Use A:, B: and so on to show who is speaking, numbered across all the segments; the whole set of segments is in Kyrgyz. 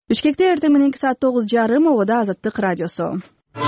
A: Бишкекте эртең мененки саат 9:30 обода Азаттык радиосу.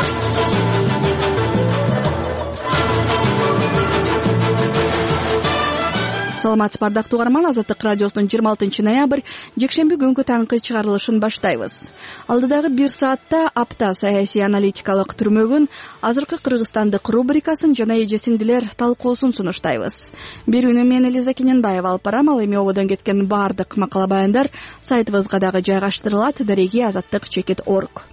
A: Саламатсызбы ардактуу угарман, Азаттык радиосунун 26-ноябрь жекшемби күнгү таңкы чыгарылышын баштайбыз. Алдыдагы 1 саатта апта саясий аналитикалык түрмөгүн, азыркы Кыргызстандык рубрикасын жана эже-сиңдилер талкуусун сунуштайбыз. Берүүнү мен Элиза Кененбаева алып барам. Ал эми ободон кеткен баардык макала баяндар сайтыбызга дагы жайгаштырылат. Дареги azattik.org.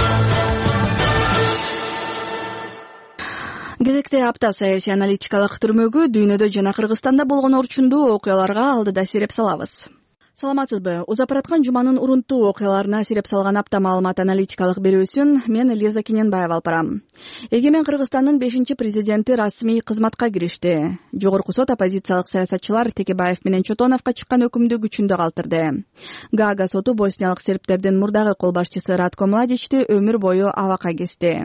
A: Кезекте апта саясий аналитикалык түрмөгү дүйнөдө жана Кыргызстанда болгон орчундуу окуяларга алдыда сиреп салабыз. Саламатсызбы? Узапараткан жуманын урунттуу окуяларына сиреп салган апта маалымат аналитикалык берүүсүн мен Элиза Кененбаева алып барам. Эгемен Кыргызстандын 5-президенти расмий кызматка киришти. Жогорку сот оппозициялык саясатчылар Текебаев менен Чотоновго чыккан өкүмдү күчүндө калтырды. Гаага соту босниялык сербтердин мурдагы кол башчысы Ратко Младичти өмүр бою абакка кести.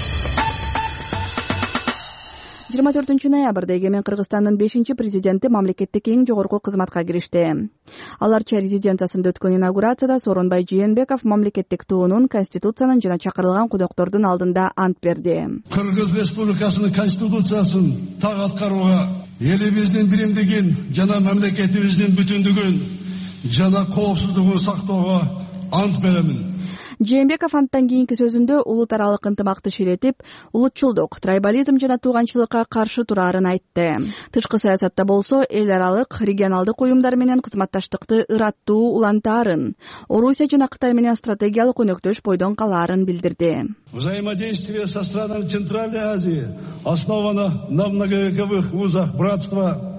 A: 24-ноябрда Эгемен Кыргызстандын 5-президенти мамлекеттик эң жогорку кызматка киришти. Аларча резиденциясында өткөн инаугурацияда Сооронбай Жээнбеков мамлекеттик туунун, конституциянын жана чакырылган кудоктордун алдында ант берди.
B: Кыргыз Республикасынын конституциясын так аткарууга, элибиздин биримдигин жана мамлекетибиздин бүтүндүгүн жана коопсуздугун сактоого ант беремин.
A: Жээнбеков анттан кийинки сөзүндө улут аралык ынтымакты ширетип, улутчулдук, трайбализм жана тууганчылыкка каршы тураарын айтты. Тышкы саясатта болсо эл аралык, регионалдык уюмдар менен кызматташтыкты ыраттуу улантаарын, Орусия жана Кытай менен стратегиялык өнөктөш бойдон калаарын билдирди.
B: Взаимодействие со странами Центральной Азии основано на многовековых узах братства,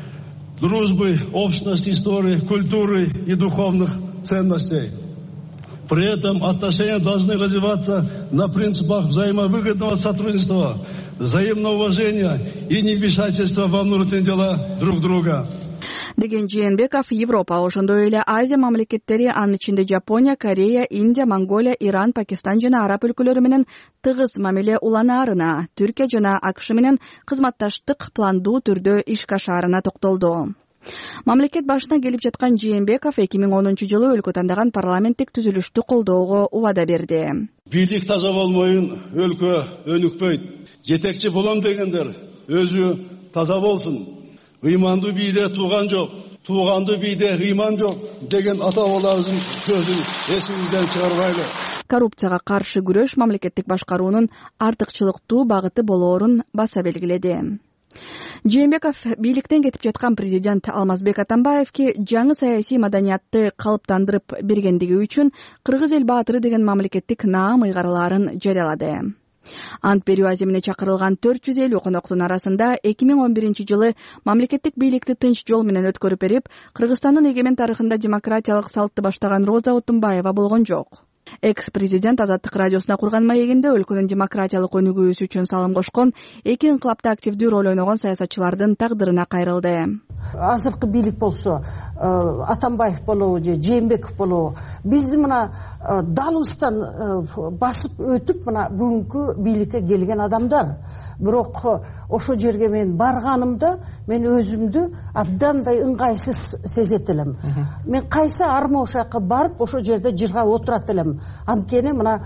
B: дружбы, общности истории, культуры и духовных ценностей. При этом отношения должны развиваться на принципах взаимовыгодного сотрудничества, взаимного уважения и невмешательства во внутренние дела друг друга.
A: Деген Жээнбеков Европа, ошондой эле Азия мамлекеттери, анын ичинде Жапония, Корея, Индия, Монголия, Иран, Пакистан жана араб өлкөлөрү менен тыгыз мамиле уланаарына, Түркия жана АКШ менен кызматташтык пландуу түрдө ишке ашаарына токтолду. Мамлекет башына келип жаткан Жээнбеков 2010-жылы өлкө тандаган парламенттик түзүлүштү колдоого убада берди.
B: Бийлик таза болмойун өлкө өнүкпөйт. Жетекчи болом дегендер өзү таза болсун. Ыймандуу бийде тууган жок, тууганды бийде ыйман жок деген ата-бабаларыбыздын сөзүн эсибизден чыгарбайлы.
A: Коррупцияга каршы күрөш мамлекеттик башкаруунун артыкчылыктуу багыты болоорун баса белгиледи. Жээнбеков бийликтен кетип жаткан президент Алмазбек Атамбаевке жаңы саясий маданиятты калыптандырып бергендиги үчүн Кыргыз эл баатыры деген мамлекеттик наам ыйгараларын жарыялады. Ант берүү аземине чакырылган 450 коноктун арасында 2011-жылы мамлекеттик бийликти тынч жол менен өткөрүп берип, Кыргызстандын эгемен тарыхында демократиялык салтты баштаган Роза Отунбаева болгон жок. Экс-президент Азаттык радиосуна курган маегинде өлкөнүн демократиялык өнүгүүсү үчүн салым кошкон, эки инкылапта активдүү роль ойногон саясатчылардын тагдырына кайрылды.
C: Азыркы бийлик болсо, Атамбаев болобу же Жээнбеков болобу, бизди мына далыбыздан басып өтүп мына бүгүнкү бийликке келген адамдар. Бирок ошо жерге мен барганымда мен өзүмдү абдандай ыңгайсыз сезет элем. Мен кайсы арма ошо жака барып ошо жерде жыргап отурат элем. Анткени мына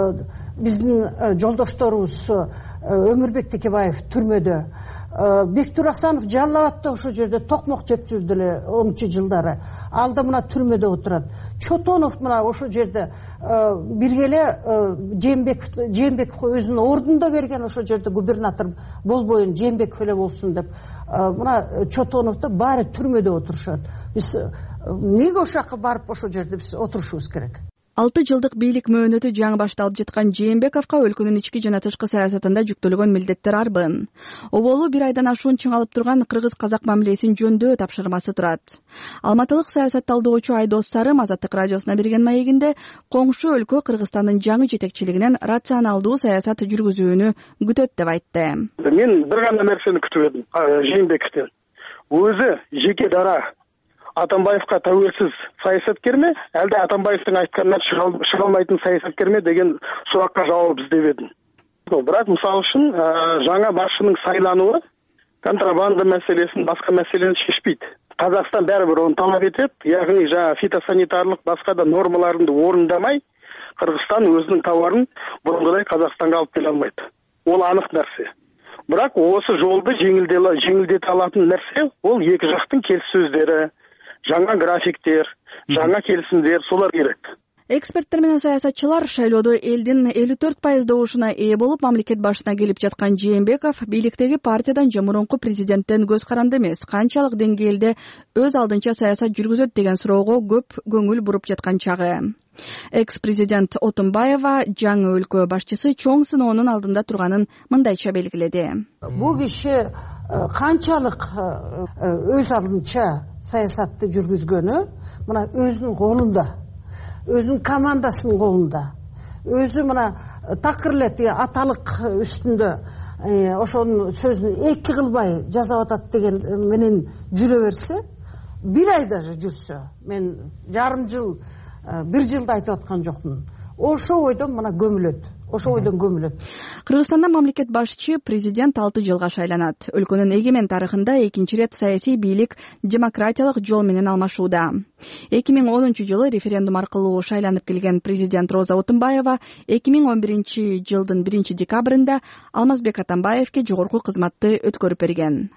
C: биздин жолдошторубуз Өмүрбек Текебаев түрмөдө, Бектур Асанов Жалал Абадта ошо жерде токмок жеп жүрдү эле 10-жылдары. Алда мына түрмөдө отурат. Чотонов мына ошо жерде биргеле Жээнбеков өзүнүн ордунда берген ошо жерде губернатор болбойун, Жээнбеков эле болсун деп. Мына Чотоновдо баары түрмөдө отурушат. Биз эмнеге ошо жака барып ошо жерде биз отурушубуз керек?
A: 6 жылдык бийлик мөөнөтү жаңы башталып жаткан Жээнбековго өлкөнүн ички жана тышкы саясатында жүктөлгөн милдеттер арбын. Оболу 1 айдан ашуун чыңалып турган кыргыз-казак мамилесин жөндөө тапшырмасы турат. Алматылык саясат талдоочу Айдос Сарым Азаттык радиосуна берген маегинде коңшу өлкө Кыргызстандын жаңы жетекчилигинен рационалдуу саясат жүргүзүүнү күтөт деп айтты.
D: Мен бир гана нерсени күтүп едим Жээнбековден. Өзү жеке дара Атамбаевка тәуелсиз саясаткерме, әлде Атамбаевдин айтканынан чыга алмайтын саясаткерме деген суракка жооп издеп едим. Бирок мисалы үчүн жаңа башчынын сайлануы контрабанда маселесин, башка маселени чечпейт. Қазақстан бәрібір оны талап етеді, яғни жаңа фитосанитарлық басқа да нормаларында орындамай, Қырғызстан өзінің тауарын бұрынғыдай Қазақстанға алып келе алмайды. Ол анық нәрсе. Бірақ осы жолды жеңілдете алатын нәрсе, ол екі жақтың келіссөздері, жаңа графиктер, жаңа келісімдер, солар керек.
A: Эксперттер менен саясатчылар шайлоодо элдин 54% добушуна ээ болуп, мамлекет башына келип жаткан Жээнбеков бийликтеги партиядан же мурунку президенттен көз каранды эмес, канчалык деңгээлде өз алдынча саясат жүргүзөт деген суроого көп көңүл буруп жаткан чагы. Экс-президент Отунбаева жаңы өлкө башчысы чоң сыноонун алдында турганын мындайча белгиледи.
C: Бул киши канчалык өз алдынча саясатты жүргүзгөнү мына өзүнүн колунда, өзүнүн командасынын колунда, өзү мына такыр эле аталык үстүндө ошонун сөзүн эки кылбай жасап атат деген менен жүрө берсе, бир ай даже жүрсө, мен жарым жыл, бир жылда айтып аткан жокмун. Ошо ойдон мына көмүлөт. Кыргызстанда
A: мамлекет башчы президент 6 жылга шайланат. Өлкөнүн эгемен тарыхында экинчи рет саясий бийлик демократиялык жол менен алмашууда. 2010 жылы референдум аркылуу шайланып келген президент Роза Отунбаева 2011 жылдын 1 декабрында Алмазбек Атамбаевке жогорку кызматты өткөрүп берген.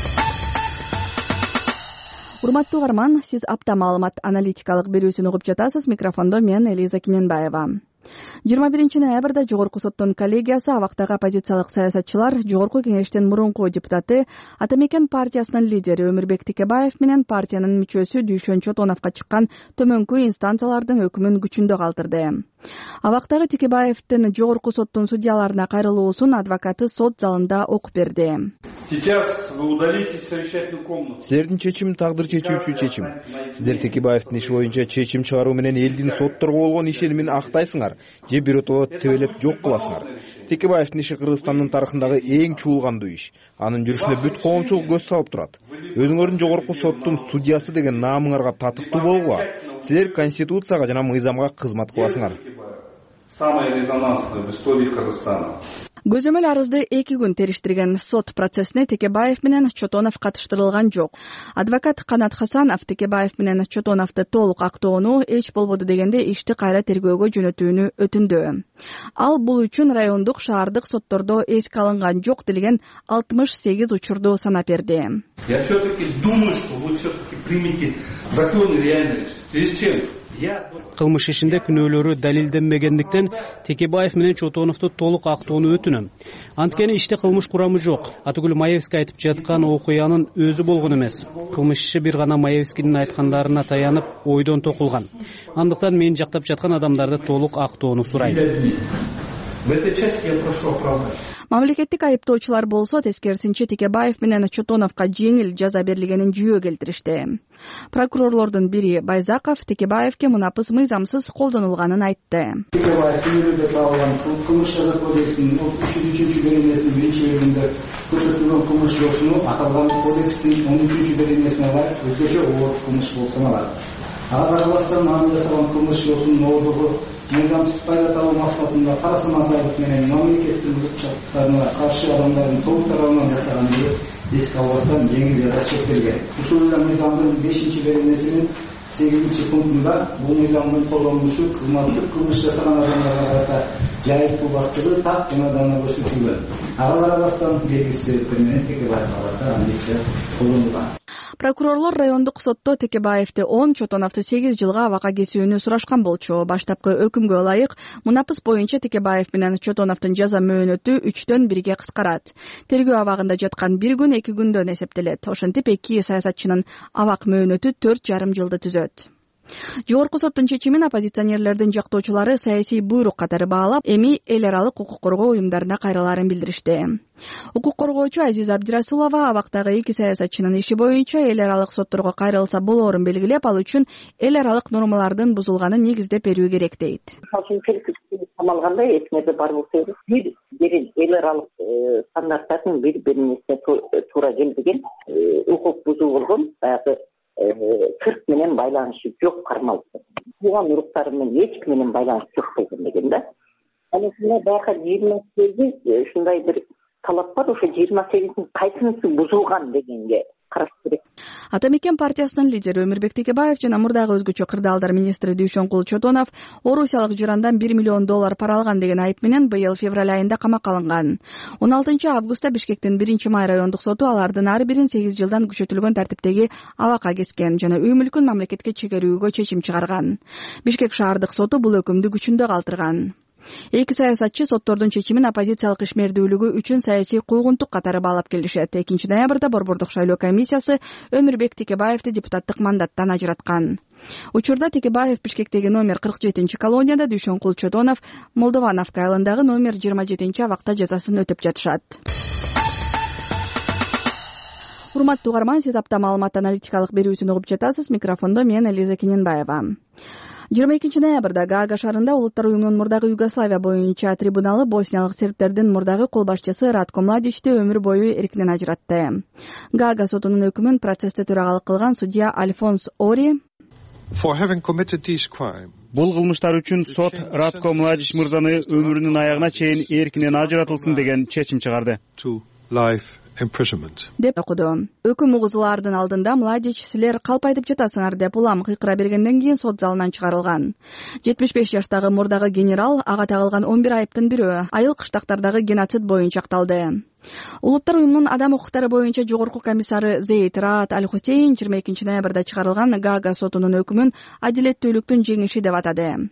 A: Урматтуу угарман, сиз апта маалымат аналитикалык берүүсүн угуп жатасыз. Микрофондо мен Элиза Киненбаева. 21 ноябрда Жогорку соттун коллегиясы абактагы оппозициялык саясатчылар Жогорку кеңештин мурунку депутаты Атамекен партиясынын лидери Өмүрбек Текебаев менен партиянын мүчөсү Дүйшөн Чотоновго чыккан төмөнкү инстанциялардын өкүмүн күчүндө калтырды. Абактагы Текебаевдин Жогорку соттун судьяларына кайрылуусун адвокаты сот залында окуп берди.
E: Сейчас вы удалите совещательную комнату.
F: Силердин чечим тагдыр чечүүчү чечим. Сиздер Текебаевдин иши боюнча чечим чыгаруу менен элдин сотторго болгон ишенимин актайсыңар же биротоло тебелеп жок кыласыңар. Текебаевдин иши Кыргызстандын тарыхындагы эң чуулгандуу иш. Анын жүрүшүнө бүт коомчулук көз салып турат. Өзүңөрдүн Жогорку соттун судьясы деген наамыңарга татыктуу болгула. Силер конституцияга жана мыйзамга кызмат кыласыңар.
E: Самое резонансное в истории Кыргызстана.
A: Көзөмөл арызды 2 күн териштирген сот процессине Текебаев менен Чотонов катыштырылган жок. Адвокат Канат Хасанов Текебаев менен Чотоновду толук актоону эч болбоду дегенде ишти кайра тергөөгө жөнөтүүнү өтүндү. Ал бул үчүн райондук шаардык соттордо эске алынган жок делген 68 учурду санап берди.
E: Я все-таки думаю, что вы все-таки примете закон и реальность. Перед чем?
G: Кылмыш ишинде күнөөлөрү далилденбегендиктен Текебаев менен Чотоновду толук актоону өтүнөм. Анткени иште кылмыш курамы жок. Атыгүл Маевский айтып жаткан окуянын өзү болгон эмес. Кылмыш иши бир гана Маевскийдин айткандарына таянып ойдон токулган. Андыктан мен жактап жаткан адамдарды толук актоону сурайм.
E: В этой части я прошу оправдать.
A: Мамлекеттик айыптоочулар болсо тескерисинче Текебаев менен Чотоновго жеңил жаза берилгенин жүйө келтиришти. Прокурорлордун бири Байзаков Текебаевке мунапыс мыйзамсыз колдонулганын айтты.
H: Текебаев күнөөлөрдө табылган кылмыш жаза кодексинин 33-беренесинин биринчи бөлүгүндө көрсөтүлгөн кылмыш жолсуну аталган кодекстин 13-беренесине ылайык өзгөчө оор кылмыш болуп саналат. Ага карабастан анын жасаган кылмыш жолсунун оордугу мыйзамсыз пайда табуу максатында кара санатайлык менен мамлекеттин бузукчулуктарына каршы адамдардын толук тарабынан жасаган деп эске албастан жеңил жаза чектелген. Ушул эле мыйзамдын 5-беренесинин 8-пунктунда бул мыйзамдын колдонулушу кызматтык кылмыш жасаган адамдарга карата жайыптуулуктугу так жана дана көрсөтүлгөн. Ага карабастан белгисиз себептер менен Текебаевга карата амнистия колдонулган.
A: Прокурорлор райондук сотто Текебаевди 10, Чотоновду 8 жылга абакка кесүүнү сурашкан болчу. Баштапкы өкүмгө ылайык мунапыс боюнча Текебаев менен Чотоновдун жаза мөөнөтү 3-төн 1-ге кыскарат. Тергөө абагында жаткан 1 күн 2 күндөн эсептелет. Ошентип 2 саясатчынын абак мөөнөтү 4,5 жылды түзөт. Жогорку соттун чечимин оппозиционерлердин жактоочулары саясий буйрук катары баалап, эми эл аралык укук коргоо уюмдарына кайрылаарын билдиришти. Укук коргоочу Азиза Абдирасулова абактагы 2 саясатчынын иши боюнча эл аралык сотторго кайрылса болоорун белгилеп, ал үчүн эл аралык нормалардын бузулганын негиздеп берүү керек дейт.
I: Самалганда эсмеде бар болсо, бир эл аралык стандарттардын бири-бирине туура келбеген укук бузуу болгон, баягы сырт менен байланышы жок кармалды. Тууган уруктары менен эч ким менен байланышы жок болгон деген да. Анан баягы 28 ушундай бир талап бар, ошо 28-ин кайсынысы бузулган дегенге караш керек.
A: Ата мекен партиясынын лидери Өмүрбек Текебаев жана мурдагы өзгөчө кырдаалдар министри Дүйшөнкул Чотонов орусиялык жырандан $1 миллион пара алган деген айып менен быйыл февраль айында камакка алынган. 16 августта Бишкектин 1-Май райондук соту алардын ар бирин 8 жылдан күчөтүлгөн тартиптеги абакка кескен жана үй мүлкүн мамлекетке чегерүүгө чечим чыгарган. Бишкек шаардык соту бул өкүмдү күчүндө калтырган. Эки саясатчы соттордун чечимин оппозициялык ишмердүүлүгү үчүн саясий куугунтук катары баалап келишет. 2 ноябрда Борбордук шайлоо комиссиясы Өмүрбек Текебаевди депутаттык мандаттан ажыраткан. Учурда Текебаев Бишкектеги номер 47 колонияда, Дүйшөнкул Чотонов Молдовановка айылындагы номер 27 абакта жазасын өтөп жатышат. Урматтуу угарман, сиз апта маалымат аналитикалык берүүсүн угуп жатасыз. Микрофондо мен Элиза Кененбаева. 22 ноябрда Гаага шаарында Улуттар уюмунун мурдагы Югославия боюнча трибуналы босниялык сербтердин мурдагы кол башчысы Ратко Младичти өмүр бою эркинен ажыратты. Гаага сотунун өкүмүн процессте төрагалык кылган судья Альфонс Ори
J: бул кылмыштар үчүн сот Ратко Младич мырзаны өмүрүнүн аягына чейин эркинен ажыратылсын деген чечим чыгарды деп окуду. Өкүм угузулардын алдында Младич силер калп айтып жатасыңар деп улам кыйкыра бергенден кийин сот залынан чыгарылган. 75 жаштагы мурдагы генерал ага тагылган 11 айыптын бирөө айыл кыштактардагы геноцид боюнча акталды. Улуттар уюмунун адам укуктары боюнча жогорку комиссары Зейд Раат Аль-Хусейн 22 ноябрда чыгарылган Гаага сотунун өкүмүн адилеттүүлүктүн жеңиши деп атады.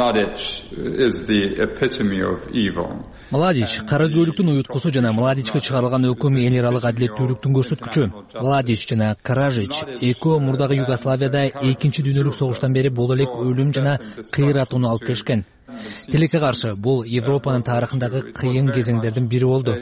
K: Младич кара көйлүктүн уюткусу жана Младичке чыгарылган өкүм эл аралык адилеттүүлүктүн көрсөткүчү. Младич жана Каражич экөө мурдагы Югославияда 2-дүйнөлүк согуштан бери боло элек өлүм жана кыйратууну алып келишкен. Тилекке каршы бул Европанын тарыхындагы кыйын кезеңдердин бири болду.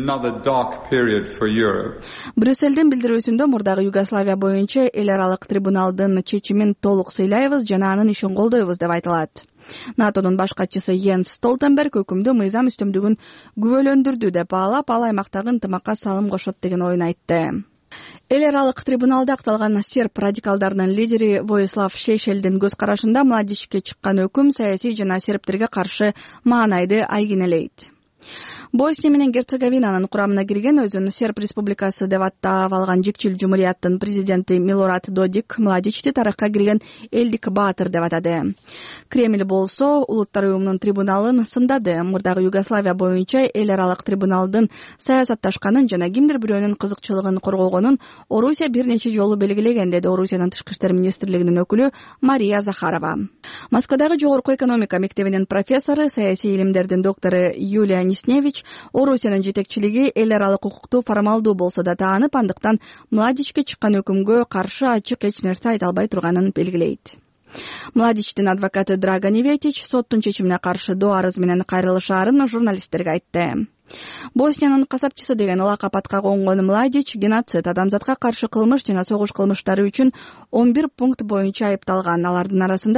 A: Брюссельдин билдирүүсүндө мурдагы Югославия боюнча эл аралык трибуналдын чечимин толук сыйлайбыз жана анын ишин колдойбуз деп айтылат. НАТОнун баш катчысы Йенс Столтенберг өкүмдү мыйзам үстөмдүгүн күбөлөндүрдү деп баалап, ал аймактагы ынтымакка салым кошот деген оюн айтты. Эл аралык трибуналда акталган серб радикалдарынын лидери Воислав Шешелдин көз карашында Младичке чыккан өкүм саясий жана сербтерге каршы маанайды айгинелейт. Босния менен Герцеговинанын курамына кирген өзүн Серб республикасы деп аттап алган жикчил жумурияттын президенти Милорад Додик Младичти тарыхка кирген элдик баатыр деп атады. Кремль болсо Улуттар уюмунун трибуналын сындады. Мурдагы Югославия боюнча эл аралык трибуналдын саясатташканын жана кимдир бирөөнүн кызыкчылыгын коргогонун Орусия бир нече жолу белгилеген, деди Орусиянын тышкы иштер министрлигинин өкүлү Мария Захарова. Москвадагы жогорку экономика мектебинин профессору, саясий илимдердин доктору Юлия Нисневич Орусиянын жетекчилиги эл аралык укукту формалдуу болсо да таанып, андыктан Младичке чыккан өкүмгө каршы ачык эч нерсе айта албай турганын белгилейт. Младичтин адвокаты Драган Иветич соттун чечимине каршы доо арыз менен кайрылышаарын журналисттерге айтты. Босниянын касапчысы деген лакап атка конгон Младич геноцид, адамзатка каршы кылмыш жана согуш кылмыштары үчүн 11 пункт боюнча айыпталган. Алардын арасында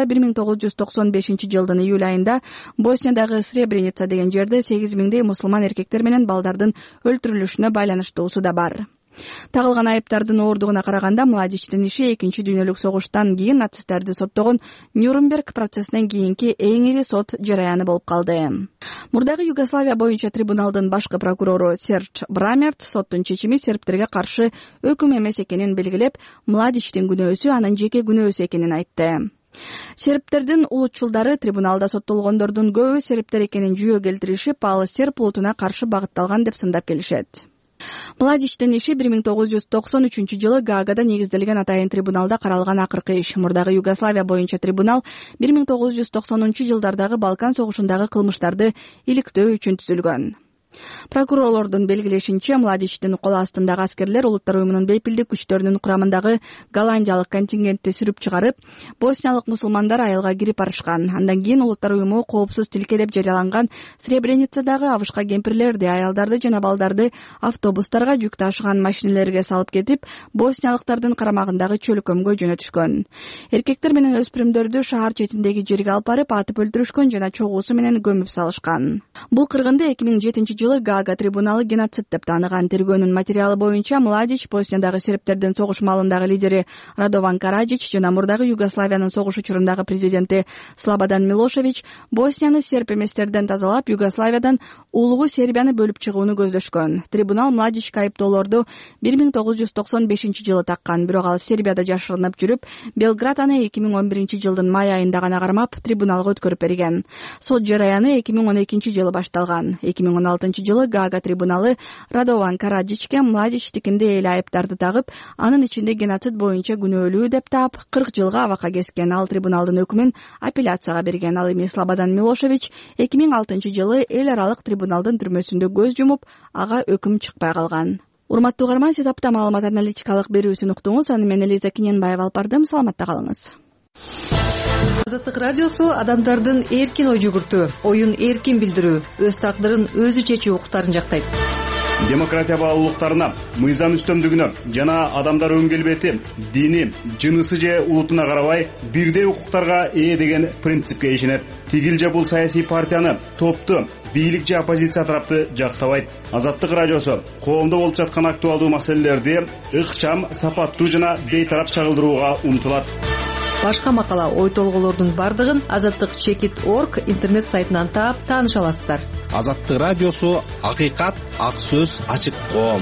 A: 1995 жылдын июль айында Босниядагы Сребреница деген жерде 8000дей мусулман эркектер менен балдардын өлтүрүлүшүнө байланыштуусу да бар. Тагылган айыптардын оордугуна караганда Младичтин иши 2-дүйнөлүк согуштан кийин нацисттерди соттогон Нюрнберг процессинен кийинки эң ири сот жараяны болуп калды. Мурдагы Югославия боюнча трибуналдын башкы прокурору Серж Брамерт соттун чечими сербтерге каршы өкүм эмес экенин белгилеп, Младичтин күнөөсү анын жеке күнөөсү экенин айтты. Сербтердин улутчулдары трибуналда соттолгондордун көбү сербтер экенин жүйө келтиришип, ал серб улутуна каршы багытталган деп сындап келишет. Младичтин иши 1993 жылы Гаагада негизделген атайын трибуналда каралган акыркы иш. Мурдагы Югославия боюнча трибунал 1990 жылдардагы Балкан согушундагы кылмыштарды иликтөө үчүн түзүлгөн. Прокурорлордун белгилешинче, Младичтин кол астындагы аскерлер Улуттар уюмунун бейпилдик күчтөрүнүн курамындагы голландиялык контингентти сүрүп чыгарып, босниялык мусулмандар айылга кирип барышкан. Андан кийин Улуттар уюму коопсуз тилке деп жарыяланган Сребреницадагы абышка кемпирлерди, аялдарды жана балдарды автобустарга, жүк ташыган машинелерге салып кетип, босниялыктардын карамагындагы чөлкөмгө жөнөтүшкөн. Эркектер менен өспүрүмдөрдү шаар четиндеги жерге алып барып, атып өлтүрүшкөн жана чогуусу менен көмүп салышкан. Бул кыргынды 2007 жылы Гаага трибуналы геноцид деп тааныган. Тергөөнүн материалы боюнча Младич Босниядагы сербтердин согуш малындагы лидери Радован Караджич жана мурдагы Югославиянын согуш учурундагы президенти Слободан Милошевич Боснияны серб эместерден тазалап, Югославиядан улугу Сербияны бөлүп чыгууну көздөшкөн. Трибунал Младичке айыптоолорду 1995-жылы таккан, бирок ал Сербияда жашырынып жүрүп, Белград аны 2011-жылдын май айында гана кармап, трибуналга өткөрүп берген. Сот жараяны 2012-жылы башталган. 2016-жылы Гаага трибуналы Радован Караджичке Младичтикинде эле айыптарды тагып, анын ичинде геноцид боюнча күнөөлүү деп таап, 40 жылга абакка кескен. Ал трибуналдын өкүмүн апелляцияга берген. Ал эми Слободан Милошевич 2006-жылы эл аралык трибуналдын түрмөсүндө көз жумуп, ага өкүм чыкпай калган. Урматтуу угарман, сиз апта маалымат аналитикалык берүүсүн уктуңуз. Аны менен Элиза Киненбаева алып бардым. Саламатта калыңыз.
L: Азаттык радиосу адамдардын эркин ой жүгүртүү, оюн эркин билдирүү, өз тагдырын өзү чечүү укуктарын жактайт.
M: Демократия баалуулуктарына, мыйзам үстөмдүгүнө жана адамдар өң келбети, дини, жынысы же улутуна карабай бирдей укуктарга ээ деген принципке ишенет. Тигил же бул саясий партияны, топту, бийлик же оппозиция тарапты жактабайт. Азаттык радиосу коомдо болуп жаткан актуалдуу маселелерди ыкчам, сапаттуу жана бейтарап чагылдырууга умтулат.
L: Башка макала, ой толголордун бардыгын azattik.org интернет сайтынан таап тааныша аласыздар.
N: Азаттык радиосу акыйкат, ак сөз, ачык коом.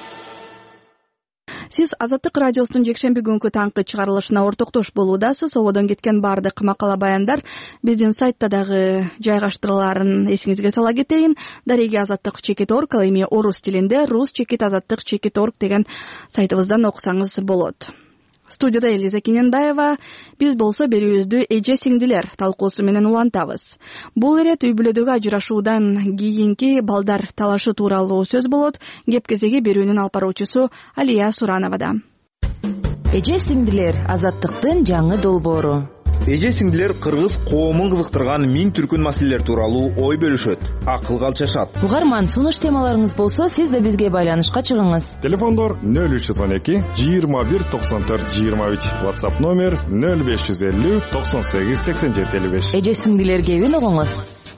A: Сиз Азаттык радиосунун жекшемби күнкү таңкы чыгарылышына ортоктош болуудасыз. Сободон кеткен бардык макала баяндар биздин сайтта дагы жайгаштырыларын эсиңизге сала кетейин. Дареги azattik.org, ал эми орус тилинде rus.azattik.org деген сайтыбыздан окусаңыз болот. Студияда Элиза Киненбаева. Биз болсо берүүбүздү эже сиңдилер талкуусу менен улантабыз. Бул ирет үй бүлөдөгү ажырашуудан кийинки балдар талашы тууралуу сөз болот. Кеп кезеги берүүнүн алып баруучусу Алия Сурановада.
O: Эже сиңдилер азаттыктын жаңы долбоору.
F: Эже сиңдилер кыргыз коомун кызыктырган миң түркүн маселелер тууралуу ой бөлүшөт, акылга алчашат.
O: Угарман, сунуш темаларыңыз болсо, сиз да бизге байланышка чыгыңыз.
P: Телефондор 0312 21 94 23, WhatsApp номер 0550 98 87 55.
O: Эже сиңдилер кебин угуңуз.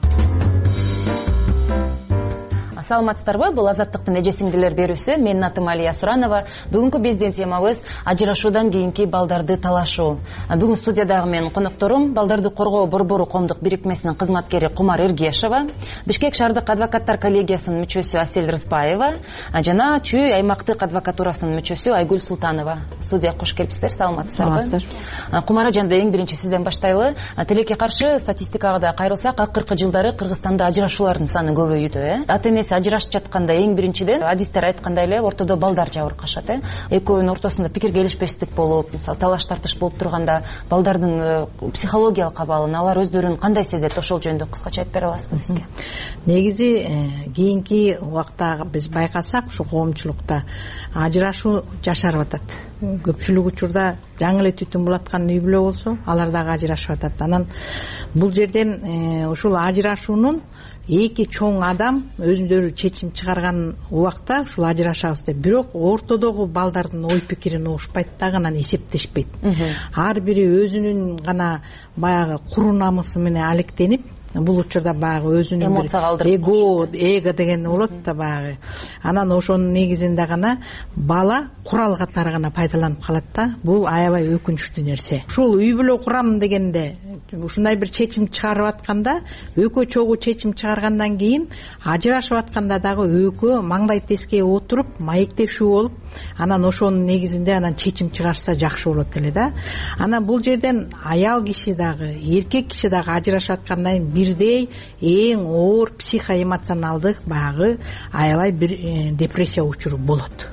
O: Саламатсыздарбы? Бул Азаттыктын эже сиңдилер берүүсү. Менин атым Алия Суранова. Бүгүнкү биздин темабыз ажырашуудан кийинки балдарды талашуу. Бүгүн студиядагы менин конокторум балдарды коргоо борбору коомдук бирикмесинин кызматкери Кумар Эргешова, Бишкек шаардык адвокаттар коллегиясынын мүчөсү Асель Рыспаева жана Чүй аймактык адвокатурасынын мүчөсү Айгүл Султанова. Студияга кош келипсиздер. Саламатсыздарбы? Кумар ажанда эң биринчи сизден баштайлы. Тилекке каршы статистикага да кайрылсак, акыркы жылдары Кыргызстанда ажырашуулардын саны көбөйүүдө. Ата-энеси ажырашып жатканда эң биринчиден адистер айткандай эле ортодо балдар жабыркашат. Экөөнүн ортосунда пикир келишпестик болуп, мисалы талаш тартыш болуп турганда балдардын психологиялык абалын алар өздөрүн кандай сезет? Ошол жөнүндө кыскача айтып бере аласызбы бизге?
C: Негизи кийинки убакта биз байкасак, ушу коомчулукта ажырашуу жашарып атат. Көпчүлүк учурда жаңы эле түтүн булаткан үй бүлө болсо, алар дагы ажырашып атат. Анан бул жерден ушул ажырашуунун эки чоң адам өзүндөрү чечим чыгарган убакта ушул ажырашабыз деп, бирок ортодогу балдардын ой пикирин угушпайт дагы, анан эсептешпейт. Ар бири өзүнүн гана баягы куру намысы менен алектенип, бул учурда баягы өзүнүн эго деген болот да баягы. Анан ошонун негизинде гана бала курал катары гана пайдаланып калат да. Бул аябай өкүнүчтүү нерсе. Ушул үй бүлө курам дегенде ушундай бир чечим чыгарып атканда, экөө чогуу чечим чыгаргандан кийин ажырашып атканда дагы экөө маңдай тескей отуруп маектешүү болуп, анан ошонун негизинде анан чечим чыгарса жакшы болот эле да. Анан бул жерден аял киши дагы, эркек киши дагы ажырашып аткандан кийин бирдей эң оор психоэмоционалдык баягы аябай бир депрессия учуру болот.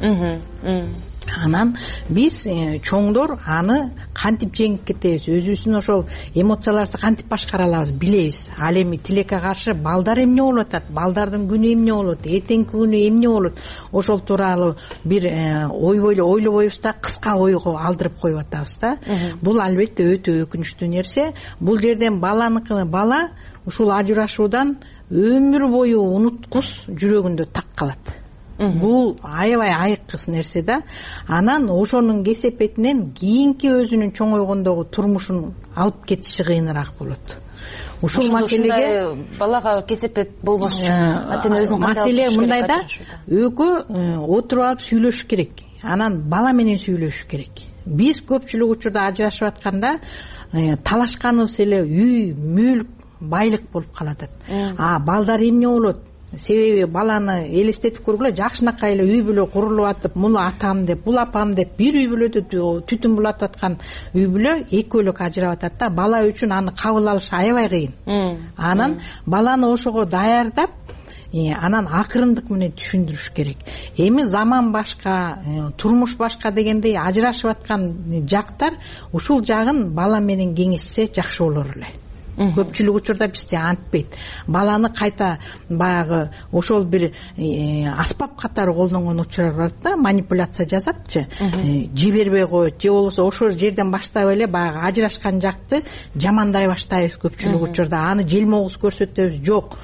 C: Анан биз чоңдор аны кантип жеңип кетебиз, өзүбүздүн ошол эмоцияларыбызды кантип башкара алабыз билебиз. Ал эми тилекке каршы балдар эмне болуп атат, балдардын күнү эмне болот, эртеңки күнү эмне болот, ошол тууралуу бир ойлобойбуз да, кыска ойго алдырып коюп атабыз да. Бул албетте өтө өкүнүчтүү нерсе. Бул жерден бала ушул ажырашуудан өмүр бою унуткус жүрөгүндө так калат. Бул аябай айыккыс нерсе да. Анан ошонун кесепетинен кийинки өзүнүн чоңойгондогу турмушун алып кетиши кыйыныраак болот. ушул маселеге
O: балага кесепет болбош үчүн
C: маселе мындайда экөө отуруп алып сүйлөшүш керек, анан бала менен сүйлөшүш керек. Биз көпчүлүк учурда ажырашып атканда талашканыбыз эле үй, мүлк, байлык болуп калат. Балдар эмне болот? Себеби баланы элестетип көргүлө, жакшынакай эле үй бүлө курулуп атып, муну атам деп, бул апам деп, бир үй бүлөдө түтүн булатып аткан үй бүлө экөөлүк ажырап атат да, бала үчүн аны кабыл алыш аябай кыйын. Анан баланы ошого даярдап, анан акырындык менен түшүндүрүш керек. Эми заман башка, турмуш башка дегендей ажырашып аткан жактар ушул жагын бала менен кеңешсе жакшы болор эле. Көпчүлүк учурда бизде антпейт. Баланы кайта баягы ошол бир аспап катары колдонгон учурлар бар да, манипуляция жасапчы, жибербей коет, же болбосо ошол жерден баштап эле баягы ажырашкан жакты жамандай баштайбыз көпчүлүк учурда. Аны желмогуз көрсөтөбүз. Жок.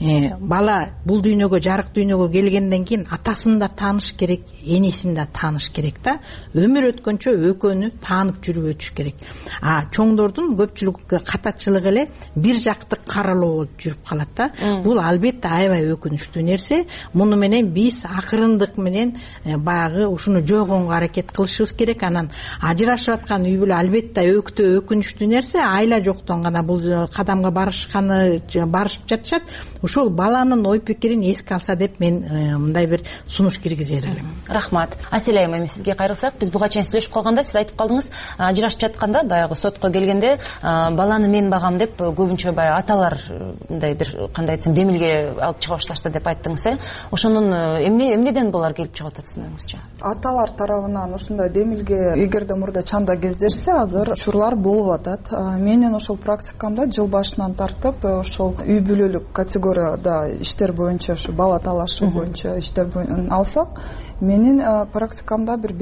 C: Бала бул дүйнөгө, жарык дүйнөгө келгенден кийин атасын да тааныш керек, энесин да тааныш керек да. Өмүр өткөнчө экөөнү таанып жүрүп өтүш керек. Чоңдордун көпчүлүк катачылыгы эле бир жактык каралоо болуп жүрүп калат да. Бул албетте аябай өкүнүчтүү нерсе. Муну менен биз акырындык менен баягы ушуну жойгонго аракет кылышыбыз керек. Анан ажырашып аткан үй бүлө албетте өкүнүчтүү нерсе. Айла жоктон гана бул кадамга барышып жатышат. Ошол баланын ой пикирин эске алса деп мен мындай бир сунуш киргизер элем.
O: Рахмат. Аселя айым, эми сизге кайрылсак, биз буга чейин сүйлөшүп калганда сиз айтып калдыңыз, ажырашып жатканда баягы сотко келгенде баланы мен багам деп көбүнчө баягы аталар мындай бир кандай айтсам демилге алып чыга башташты деп айттыңыз. Ошонун эмнеден булар келип чыгып атат сиздерче?
Q: Аталар тарабынан ушундай демилге эгерде мурда чанда кездешсе, азыр учурлар болуп атат. Менин ошол практикамда жыл башынан тартып ошол үй бүлөлүк категорияда иштер боюнча, ушу бала талашуу боюнча иштер алсак, менин практикамда бир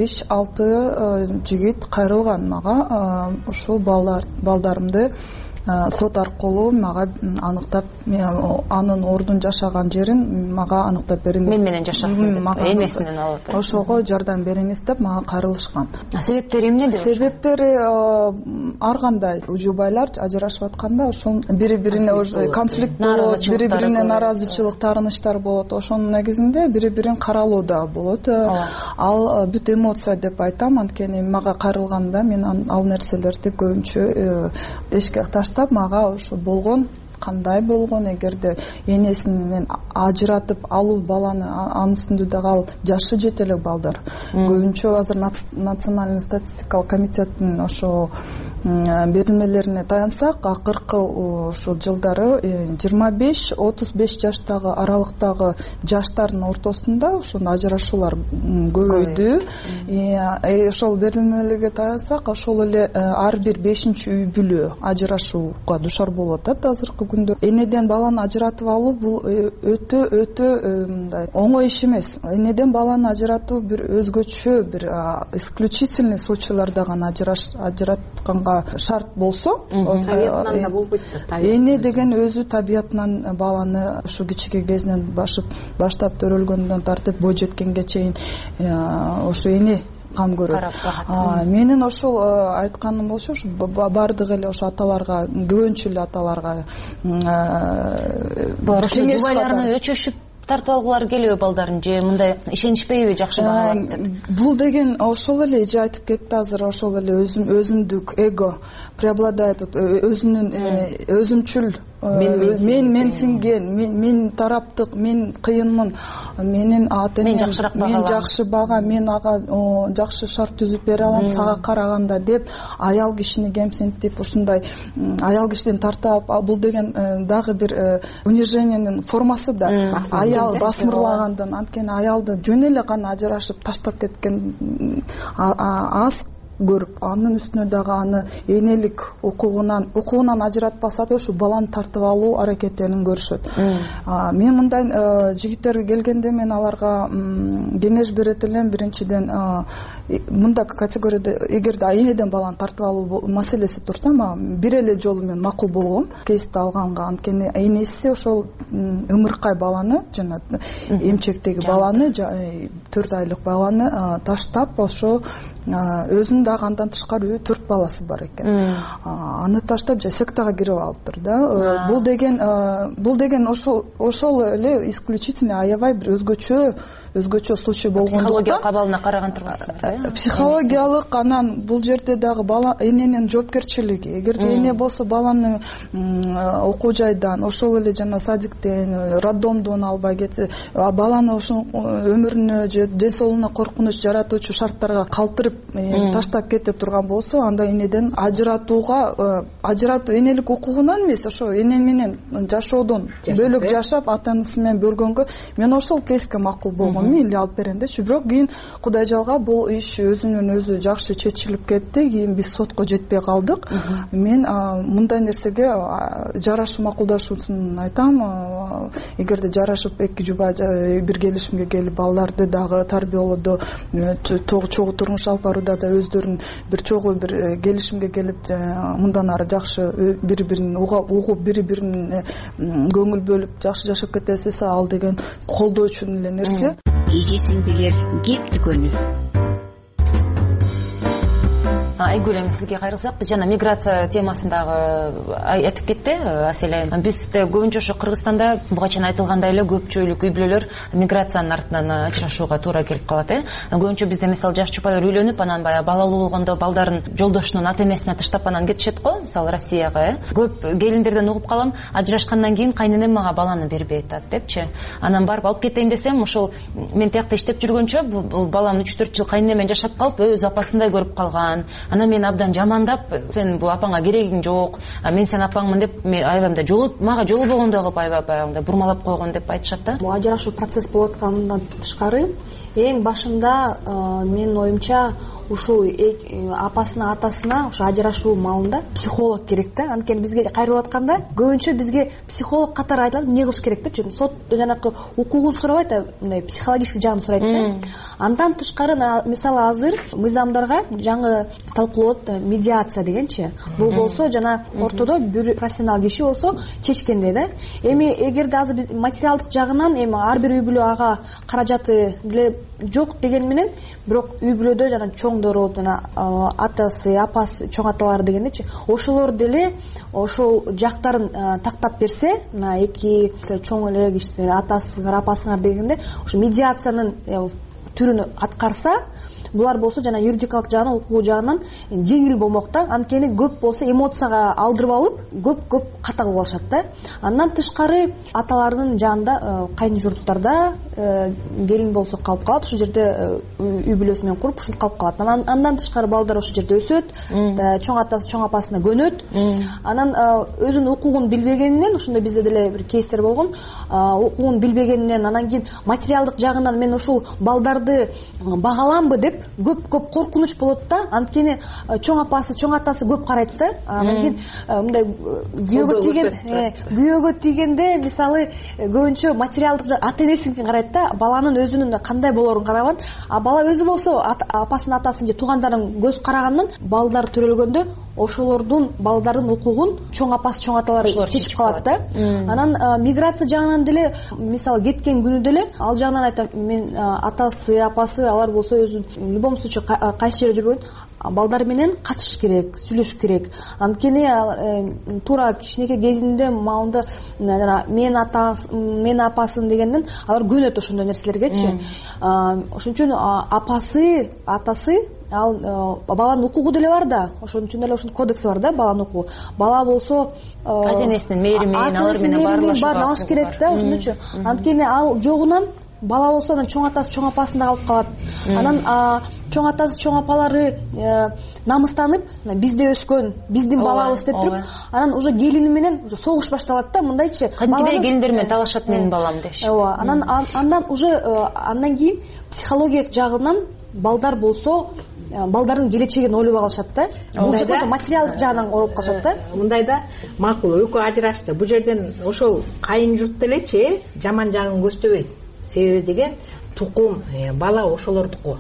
Q: 5-6 жигит кайрылган мага, ушул балдарымды сот аркылуу мага аныктап, анын ордун жашаган жерин мага аныктап бериңиз.
O: Мен менен жашасын деп, энесинен алып.
Q: Ошого жардам бериңиз деп мага кайрылышкан.
O: Себептери эмнеде?
Q: Себептери ар кандай жубайлар ажырашып атканда ошол бири-бирине конфликт болот, бири-бирине наразычылык, таарынычтар болот. Ошонун негизинде бири-бирин каралоо да болот. Ал бүт эмоция деп айтам, анткени мага кайрылганда мен ал нерселерди көбүнчө эшикке таштап, мага ошо болгон, кандай болгон, эгерде энесинен ажыратып алуу баланы, анын үстүндө дагы ал жашы жете элек балдар. Көбүнчө азыр Национальный статистикалык комитеттин ошо берилмелерине таянсак, акыркы ошол жылдары 25-35 жаштагы аралыктагы жаштардын ортосунда ошол ажырашуулар көбөйдү. Ошол берилмелерге таянсак, ошол эле ар бир 5-үй бүлө ажырашууга душар болуп атат азыркы күндө. Энеден баланы ажыратып алуу бул өтө мындай оңой иш эмес. Энеден баланы ажыратуу бир өзгөчө, бир исключительный случайларда гана ажыратканга шарт болсо,
C: табиятынан да болбойт.
Q: Эне деген өзү табиятынан баланы ушу кичике кезинен баштап төрөлгөндөн тартып бой жеткенге чейин ошо эне кам көрөт. Менин ошол айтканым болчу, бардык эле ошо аталарга, көбүнчө эле аталарга
O: кеңеш жубайларына өчөшүп тартып алгылары келеби балдарын, же мындай ишенишпейби жакшы багалат деп?
Q: Бул деген ошол эле эже айтып кетти азыр, ошол эле өзүмдүк эго преобладает, өзүмчүл, менсинген, мен тараптык, мен кыйынмын, менин ата-энем, мен жакшы бага, мен ага жакшы шарт түзүп бере алам сага караганда деп аял кишини кемсинтип, ушундай аял кишиден тартып алып, бул деген дагы бир унижениянын формасы да. Аял басмырлагандан, анткени аялды жөн эле гана ажырашып таштап кеткен аз көрүп, анын үстүнө дагы аны энелик укугунан ажыратпаса да ушу баланы тартып алуу аракеттерин көрүшөт. Мен мындай жигиттерге келгенде мен аларга кеңеш берет элем. Биринчиден, мындай категорияда эгерде энеден баланы тартып алуу маселеси турса, бир эле жолу мен макул болгом кейсти алганга, анткени энеси ошол ымыркай баланы, жана эмчектеги баланы 4 айлык баланы таштап ошо өзүнүн дагы андан тышкары 4 баласы бар экен. Аны таштап сектага кирип алыптыр да. Бул деген ошол эле исключительно аябай бир өзгөчө случай болгондуктан
O: психологиялык абалына караган тургансыздар.
Q: Психологиялык, анан бул жерде дагы бала эненин жоопкерчилиги. Эгерде эне болсо баланы окуу жайдан, ошол эле жана садиктен, роддомдон албай кетсе, баланы ошо өмүрүнө же ден соолугуна коркунуч жаратуучу шарттарга калтырып таштап кете турган болсо, анда энеден ажыратуу энелик укугунан эмес, ошо эне менен жашоодон бөлөк жашап ата-анасы менен бөлгөнгө мен ошол кейске макул болгом. Мейли алып берем дечи. Бирок кийин Кудай жалга бул иш өзүнөн өзү жакшы чечилип кетти. Кийин биз сотко жетпей калдык. Мен мындай нерсеге жарашуу макулдашуусун айтам. Эгерде жарашып эки жуба бир келишимге келип балдарды дагы тарбиялоодо, чогуу турмуш алып барууда да өздөрүн бир чогуу бир келишимге келип мындан ары жакшы бири-бирин угуп, бири-бирин көңүл бөлүп жакшы жашап кетесиз, ал деген колдоо үчүн эле нерсе.
R: Эжесиңдилер кептикөнү.
O: Айгүл эми сизге кайрылсак, биз жана миграция темасындагы айтып кетти Асель айым. Бизде көбүнчө ошо Кыргызстанда буга чейин айтылгандай эле көпчүлүк үй бүлөлөр миграциянын артынан ажырашууга туура келип калат. Көбүнчө бизде мисалы жаш жупайлар үйлөнүп, анан баягы балалуу болгондо балдарын жолдошунун ата-энесине таштап анан кетишет го, мисалы Россияга. Көп келиндерден угуп калам, ажырашкандан кийин кайненем мага баланы бербей атат депчи. Анан барып алып кетейин десем, ошол мен тиякта иштеп жүргөнчө бул балам 3-4 жыл кайнене менен жашап калып, өз апасындай көрүп калган. Анан мен абдан жамандап, сен бул апаңа керегиң жок, мен сен апаңмын деп аябамда мага жолубогондой кылып аябай бурмалап койгон деп айтышат да.
S: Бул ажырашуу процесс болуп аткандан тышкары эң башында менин оюмча ушул апасына атасына ошо ажырашуу маалында психолог керек да. Анткени бизге кайрылып атканда көбүнчө бизге психолог катары айтылат, эмне кылыш керек депчи. Сот жанакы укугун сурабайт, мындай психологический жагын сурайт да. Андан тышкары мисалы азыр мыйзамдарга жаңы талкуулоот медиация дегенчи. Бул болсо жана ортодо бир профессионал киши болсо чечкендей да. Эми эгерде азыр материалдык жагынан эми ар бир үй бүлө ага каражаты деле жок деген менен, бирок үй бүлөдө жана чоңдору, жана атасы, апасы, чоң аталары дегендечи, ошолор деле ошол жактарын тактап берсе, эки чоң эле кишилер, атасыңар, апасыңар дегенде, ошо медиациянын түрүн аткарса, булар болсо жана юридикалык жагынан, укугу жагынан жеңил болмок да. Анткени көп болсо эмоцияга алдырып алып, көп ката кылып алышат да. Андан тышкары аталарынын жанында, кайын журттарда келин болсо калып калат, ошол жерде үй бүлөсү менен куруп ушул калып калат. Андан тышкары балдар ошол жерде өсөт, чоң атасы, чоң апасына көнөт. Анан өзүнүн укугун билбегенинен, ошондой бизде деле бир кейстер болгон, укугун билбегенинен, анан кийин материалдык жагынан мен ушул балдарды багаламбы деп көп коркунуч болот да. Анткени чоң апасы, чоң атасы көп карайт да. Анан кийин мындай күйөөгө тийгенде мисалы көбүнчө материалдык ата-энесиники карайт да, баланын өзүнүн кандай болорун караган. А бала өзү болсо апасын, атасын же туугандарын көз карагандан балдар төрөлгөндө ошолордун балдардын укугун чоң апасы, чоң аталары чечип калат да. Анан миграция жагынан деле мисалы кеткен күнү деле ал жагынан айтам, мен атасы, апасы алар болсо өзү в любом случае кайсы жерде жүргөн балдар менен катышыш керек, сүйлөшүш керек. Анткени туура кичинекей кезинде маалында мен апасын дегенден алар көнөт ошондой нерселергечи. Ошон үчүн апасы, атасы ал баланын укугу деле бар да. Ошон үчүн деле ошол кодекс бар да, баланын укугу. Бала болсо
O: ата-энесинин мээрими менен алар менен
S: баарлашыш керек да. Ошон үчүн анткени ал жогунан бала болсо анан чоң атасы, чоң апасында калып калат. Анан чоң атасы, чоң апалары намыстанып, бизде өскөн, биздин балабыз деп туруп, анан уже келини менен уже согуш башталат да, мындайчы.
O: Кантип келиндер менен талашат менин балам депчи.
S: Ооба, андан уже андан кийин психологиялык жагынан балдар болсо балдардын келечегин ойлобой калышат да. Бул жерде материалдык жагынан ороп калышат да.
T: Мындайда макул экөө ажырашты. Бул жерден ошол кайын журт делечи жаман жагын көздөбөйт. Себеби деген тукум, бала ошолордуку.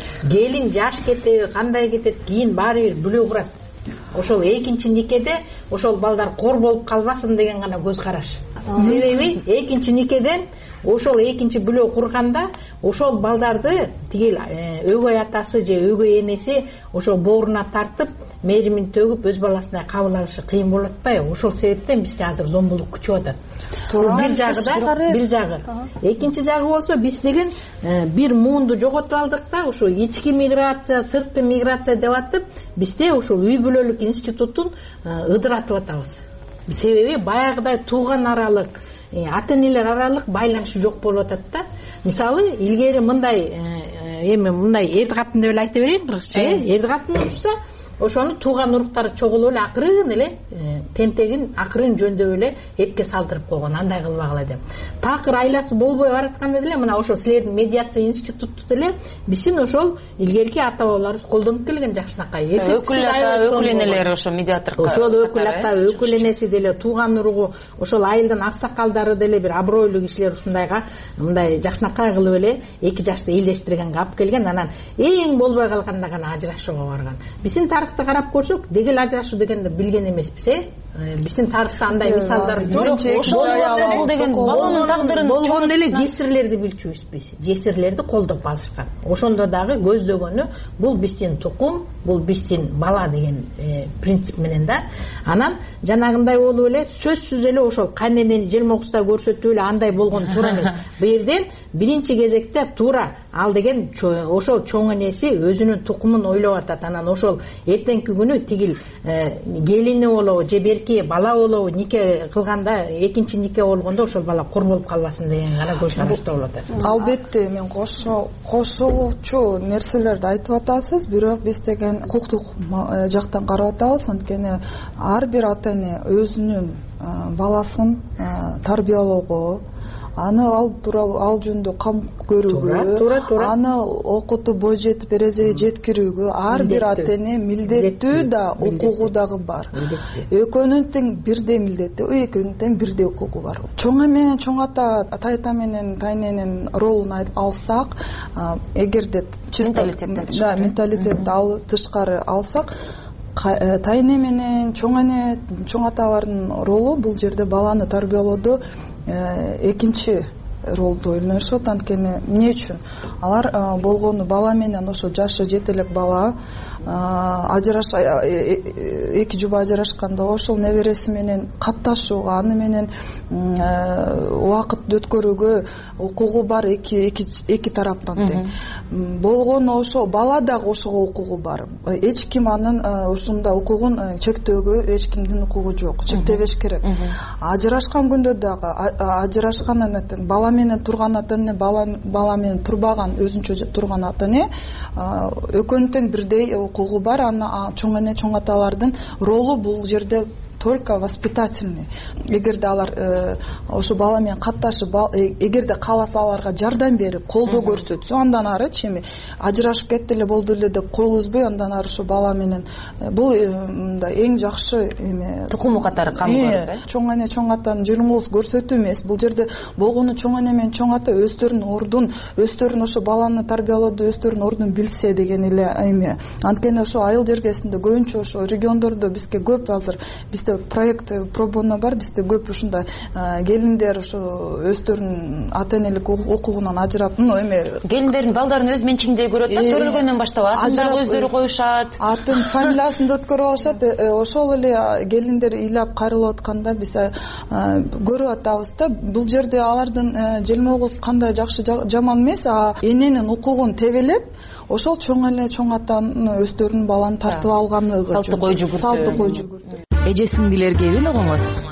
T: Келин жаш кетеби, кандай кетет, кийин баары бир бүлө курат. Ошол экинчи никеде ошол балдар кор болуп калбасын деген гана көз караш. Себеби экинчи никеден ошол экинчи бүлө курганда ошол балдарды тигил өгөй атасы же өгөй энеси ошол бооруна тартып мээримин төгүп өз баласына кабыл алышы кыйын болуп атпайбы? Ошол себептен бизде азыр зомбулук күчүп атат. Бир жагы. Экинчи жагы болсо биз деген бир муунду жоготуп алдык да, ошо ички миграция, сырткы миграция деп атып, бизде ошол үй бүлөлүк институтун ыдыратып атабыз. Себеби баягыдай тууган аралык, ата-энелер аралык байланыш жок болуп атат да. Мисалы, илгери мындай эрди катын деп эле айта берейин кыргызча, эрди катын урушса, ошону тууган уруктары чогулуп эле акырын эле тентегин акырын жөндөп эле эпке салдырып койгон, андай кылбагыла деп. Такыр айласы болбой баратканда деле мына ошол силердин медиация институту деле биздин ошол илгерки ата бабаларыбыз колдонуп келген жакшынакай.
O: Өкүл ата, өкүл энелер ошо медиаторго.
T: Ошол өкүл ата, өкүл энеси деле тууган уругу, ошол айылдын аксакалдары деле бир абройлуу кишилер ушундайга мындай жакшынакай кылып эле эки жашты элдештиргенге алып келген, анан эң болбой калганда гана ажырашууга барган. Биздин тарыхты карап көрсөк, дегел ажырашуу дегенди билген эмеспиз, биздин тарыхта андай мисалдар жок.
O: Бул деген баланын тагдырын
T: болгон эле жесирлерди билчүбүз биз. Жесирлерди колдоп алышкан. Ошондо дагы көздөгөнү бул биздин тукум, бул биздин бала деген принцип менен да. Анан жанагындай болуп эле сөзсүз эле ошол кайненени желмокуста көрсөтүп эле андай болгон туура эмес. Бу жерден биринчи кезекте туура ал деген ошол чоң энеси өзүнүн тукумун ойлоп атат. Анан ошол эртеңки күнү тигил келини болобу же берки бала болобу нике кылганда, экинчи нике болгондо ошол бала кор болуп калбасын деген гана көз карашта болот.
Q: Албетте мен кошулуучу нерселерди айтып атасыз, бирок биз деген укуктук жактан карап атабыз. Анткени ар бир ата эне өзүнүн баласын тарбиялоого, аны ал тууралуу ал жөнүндө кам көрүүгө, аны окутуп бой жетип эрезеге жеткирүүгө ар бир ата эне милдеттүү да, укугу дагы бар. Экөөнүн тең бирдей милдети, экөөнүн тең бирдей укугу бар. Чоң эне, чоң ата, тайта менен тайненин ролун алсак, эгерде менталитетти тышкары алсак, тайне менен чоң эне, чоң аталардын ролу бул жерде баланы тарбиялоодо экинчи ролду ойношот. Анткени эмне үчүн алар болгону бала менен ошо жашы жете элек бала эки жуба ажырашканда ошол небереси менен катташууга, аны менен убакыт өткөрүүгө укугу бар эки тараптан тең. Болгону ошо бала дагы ошого укугу бар. Эч ким анын ушунда укугун чектөөгө эч кимдин укугу жок. Чектебеш керек. Ажырашкан күндө дагы ажырашкан бала менен турган ата эне, бала менен турбаган өзүнчө турган ата эне экөөнүн тең бирдей укугу бар. Аны чоң эне, чоң аталардын ролу бул жерде только воспитательный. Эгерде алар ошо бала менен катташып, эгерде кааласа аларга жардам берип, колдоо көрсөтсө, андан ары чеми ажырашып кетти эле болду эле деп кол үзбөй, андан ары ошо бала менен бул мындай эң жакшы эме
O: тукуму катары кам көрүп,
Q: чоң эне, чоң атанын желмоос көрсөтүү эмес. Бул жерде болгону чоң эне менен чоң ата өздөрүнүн ордун, өздөрүн ошо баланы тарбиялоодо өздөрүнүн ордун билсе деген эле эме. Анткени ошо айыл жергесинде көбүнчө ошо региондордо бизге көп азыр бизде проект пробона бар, бизде көп ушундай келиндер ошо өздөрүнүн ата энелик укугунан ажырап, эме
O: келиндердин балдарын өз менчигинде көрөт да, төрөлгөндөн баштап атын дагы өздөрү коюшат,
Q: атын фамилиясын да өткөрүп алышат. Ошол эле келиндер ыйлап кайрылып атканда биз көрүп атабыз да, бул жерде алардын желмогуз кандай жакшы жаман эмес, эненин укугун тебелеп ошол чоң эле, чоң атанын өздөрүнүн баланы тартып алганы
O: салттык ой
Q: жүгүртүү.
O: Эжесиңдилерге эбил огоңуз.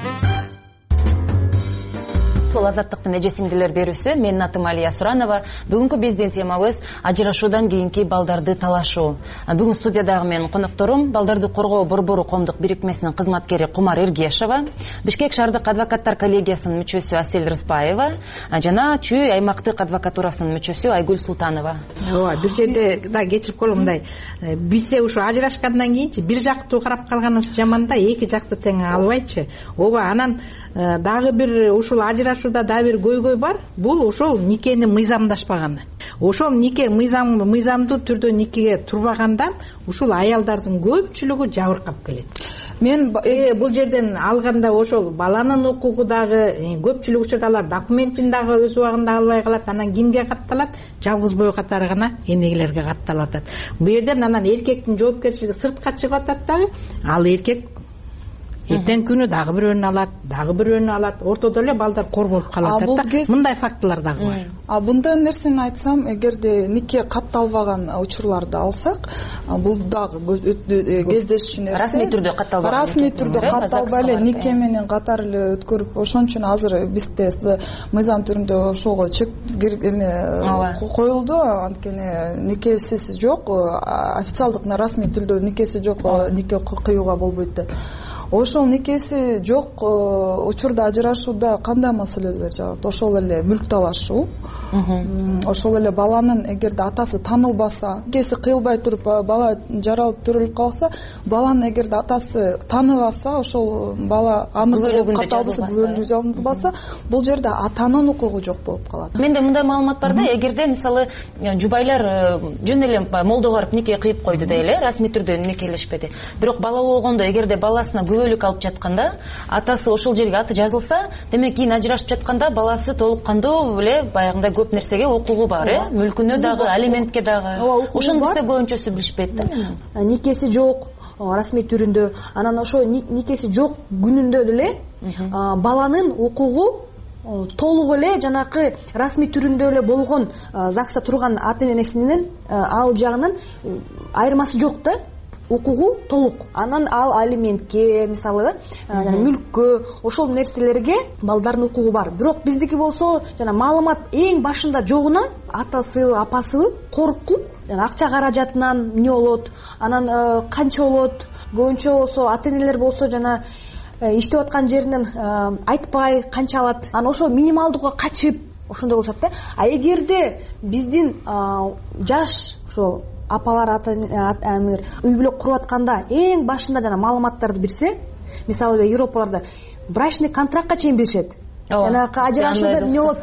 O: Азаттыктын эжесиңдилер берүүсү. Менин атым Алия Суранова. Бүгүнкү биздин темабыз ажырашуудан кийинки балдарды талашуу. Бүгүн студиядагы менин конокторум балдарды коргоо борбору коомдук бирикмесинин кызматкери Кумар Эргешова, Бишкек шаардык адвокаттар коллегиясынын мүчөсү Асель Рыспаева жана Чүй аймактык адвокатурасынын мүчөсү Айгүл Султанова.
T: Ооба, бир жерде да кечирип коелу, мындай бизде ушу ажырашкандан кийинчи бир жактуу карап калганыбыз жаман да, эки жакты тең албайчы. Ооба, анан дагы бир ушул ажырашууда дагы бир көйгөй бар. Бул ошол никени мыйзамдашпаганы. ошол нике мыйзамдуу түрдө никеге турбагандан ушул аялдардын көпчүлүгү жабыркап келет.
Q: Мен
T: бул жерден алганда ошол баланын укугу дагы көпчүлүк учурда алар документин дагы өз убагында албай калат. Анан кимге катталат? Жалгыз бой катары гана энегелерге катталып атат. Бул жерден анан эркектин жоопкерчилиги сыртка чыгып атат дагы. Ал эркек эртең күнү дагы бирөөнү алат, ортодо эле балдар кор болуп калып атат. Мындай фактылар дагы бар.
Q: Мындай нерсени айтсам, эгерде нике катталбаган учурларды алсак, бул дагы кездешчү нерсе. Расмий түрдө катталбай эле нике менен катар эле өткөрүп, ошон үчүн азыр бизде мыйзам түрүндө ошого чек коюлду. Анткени никесиз жок, официалдык расмий түрдө никеси жок нике кыюуга болбойт деп. Ошол никеси жок учурда ажырашууда кандай маселелер жаралат? Ошол эле мүлк талашуу, ошол эле баланын эгерде атасы таанылбаса, никеси кыйылбай туруп бала жаралып төрөлүп калса, баланын эгерде атасы тааныбаса, ошол бала анык катталбаса, күбөлүгү жалынбаса, бул жерде атанын укугу жок болуп калат.
O: Менде мындай маалымат бар да, эгерде мисалы жубайлар жөн эле молдого барып нике кыйып койду дейли, расмий түрдө никелешпеди. Бирок бала болгондо эгерде баласына күбөлүк алып жатканда, атасы ошол жерге аты жазылса, демек кийин ажырашып жатканда баласы толук кандуу эле баягындай көп нерсеге укугу бар, мүлкүнө дагы, алиментке дагы. Ошону бизде көбүнчөсү билишпейт да.
S: Никеси жок расмий түрүндө, анан ошо никеси жок күнүндө деле баланын укугу толук эле жанакы расмий түрүндө эле болгон ЗАГСта турган ата энесинен ал жагынан айырмасы жок да. Укугу толук. Анан ал алиментке, мисалы, мүлккө, ошол нерселерге балдардын укугу бар. Бирок биздики болсо, жана маалымат эң башында жогунан атасы, апасы коркуп, акча каражатынан эмне болот, анан канча болот, көбүнчө болсо ата-энелер болсо жана иштеп аткан жеринен айтпай канча алат. Анан ошо минималдууга качып, ошондой болушат да. А эгерде биздин жаш ошо апалар үй бүлө куруп атканда эң башында жана маалыматтарды билсе, мисалы Европаларда брачный контрактка чейин билишет. Жанагы ажырашууда эмне болот,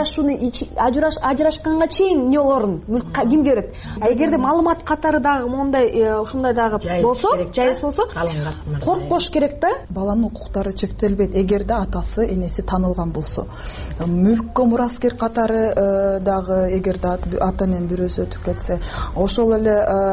S: ажырашканга чейин эмне болорун, мүлк кимге берет. А эгерде маалымат катары дагы мондай ушундай дагы болсо, жайыз болсо, коркпош керек да.
Q: Баланын укуктары чектелбейт эгерде атасы, энеси таанылган болсо. Мүлккө мураскер катары дагы эгерде ата-эненин бирөөсү өтүп кетсе, ошол эле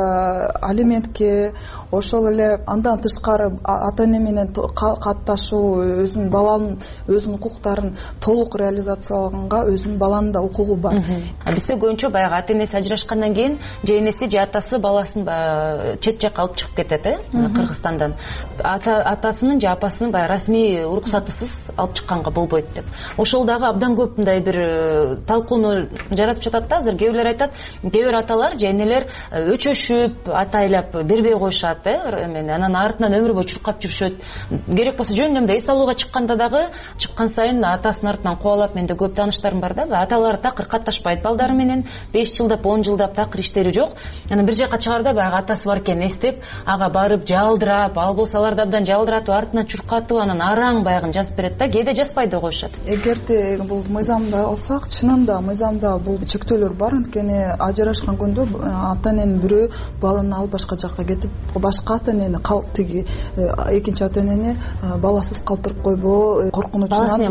Q: алиментке, ошол эле андан тышкары ата-эне менен катташуу, өзүнүн баланын өзүнүн укуктарын толук реализациялаганга өзүнүн баланын да укугу бар.
O: Бизде көбүнчө баягы ата-энеси ажырашкандан кийин же энеси же атасы баласын чет жакка алып чыгып кетет, Кыргызстандан. Атасынын же апасынын баягы расмий уруксатысыз алып чыкканга болбойт деп. Ошол дагы абдан көп мындай бир талкууну жаратып жатат да. Азыр кээ бирлер айтат, кээ бир аталар же энелер өчөшүп, атайлап бербей коюшат, анан артынан өмүр бою чуркап жүрүшөт. Керек болсо жөн эле эс алууга чыкканда дагы чыккан сайын атасынын артынан кубалап, менде көп тааныштарым бар да. Аталары такыр катташпайт балдары менен, 5 жылдап, 10 жылдап такыр иштери жок. Анан бир жака чыгарда баягы атасы бар экенин эстеп, ага барып жалдырап, ал болсо аларды абдан жалдыратып, артынан чуркатып, анан араң баягын жазып берет да. Кээде жазбай да коюшат.
Q: Эгерде бул мыйзамды алсак, чынында мыйзамда бул чектөөлөр бар. Анткени ажырашкан күндө ата-эненин бирөө баланы алып башка жакка кетип, башка ата-энени тиги экинчи ата-энени баласыз калтырып койбоо коркунучунан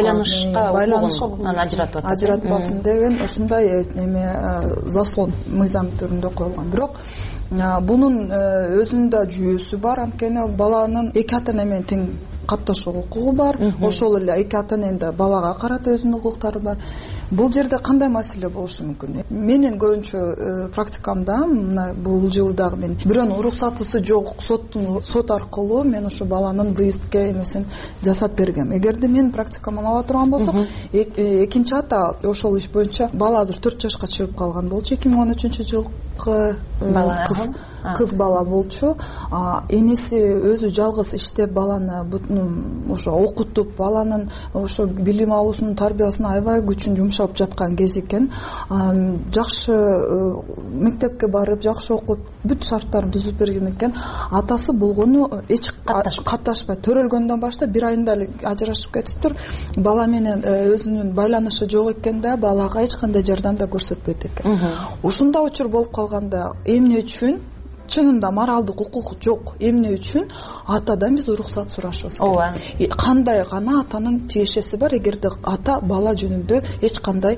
Q: байланышка ажыратпасын деген ушундай заслон мыйзам түрүндө коюлган. Бирок бунун өзүнүн да жүйөсү бар. Анткени баланын эки ата-эне менен тең катташуу укугу бар. Ошол эле эки ата-эненин да балага карата өзүнүн укуктары бар. Бул жерде кандай маселе болушу мүмкүн? Менин көбүнчө практикамда бул жылы дагы мен бирөөнүн уруксатысы жок, сот аркылуу мен ошо баланын выездке эмесин жасап бергем. Эгерде мен практикаман ала турган болсок, экинчи ата ошол иш боюнча бала азыр 4 жашка чыгып калган болчу. 2013-жылкы кыз кыз бала болчу. Энеси өзү жалгыз иштеп баланы ошо окутуп, баланын ошо билим алуусунун, тарбиясына аябай күчүн жумшап жаткан кез экен. Жакшы мектепке барып, жакшы окуп, бүт шарттарын түзүп берген экен. Атасы болгону эч катташпай, төрөлгөндөн баштап 1 айында эле ажырашып кетиптир. Бала менен өзүнүн байланышы жок экен да, балага эч кандай жардам да көрсөтпөйт экен. Ушундай учур болуп калганда эмне үчүн чынында моралдык укук жок, эмне үчүн атадан биз уруксат сурашыбыз керек? Кандай гана атанын тиешеси бар, эгерде ата бала жөнүндө эч кандай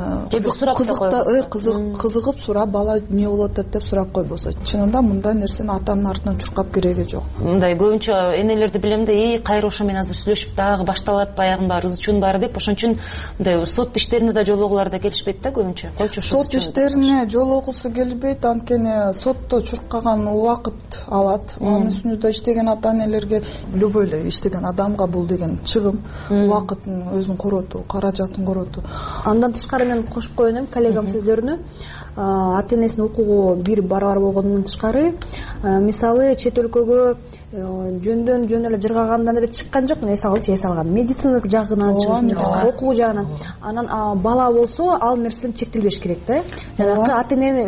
Q: кызыгып сурап, бала эмне болуп атат деп сурап койбосо, чынында мындай нерсени атанын артынан чуркап кереги жок.
O: Мындай көбүнчө энелерди билем да, кайра ошо менен азыр сүйлөшүп дагы башталат баягы баары ызчуун баары деп, ошон үчүн мындай сот иштерине да жолугулар да келишпейт да көбүнчө.
Q: Сот иштерине жолугусу келбейт, анткени сотто чуркаган убакыт алат. Анын үстүнө да иштеген ата-энелерге, любой эле иштеген адамга бул деген чыгым, убакытын өзүн коротуу, каражатын коротуу.
S: Андан тышкары мен кошуп коеюн коллегам сөздөрүнө. Ата-энесинин укугу бир барабар болгондон тышкары, мисалы чет өлкөгө жөндөн жөн эле жыргагандан эле чыккан жок, эс алган медициналык жагынан чыгыш, окуу жагынан. Анан бала болсо ал нерседен чектелбеш керек да. Жанагы ата-энени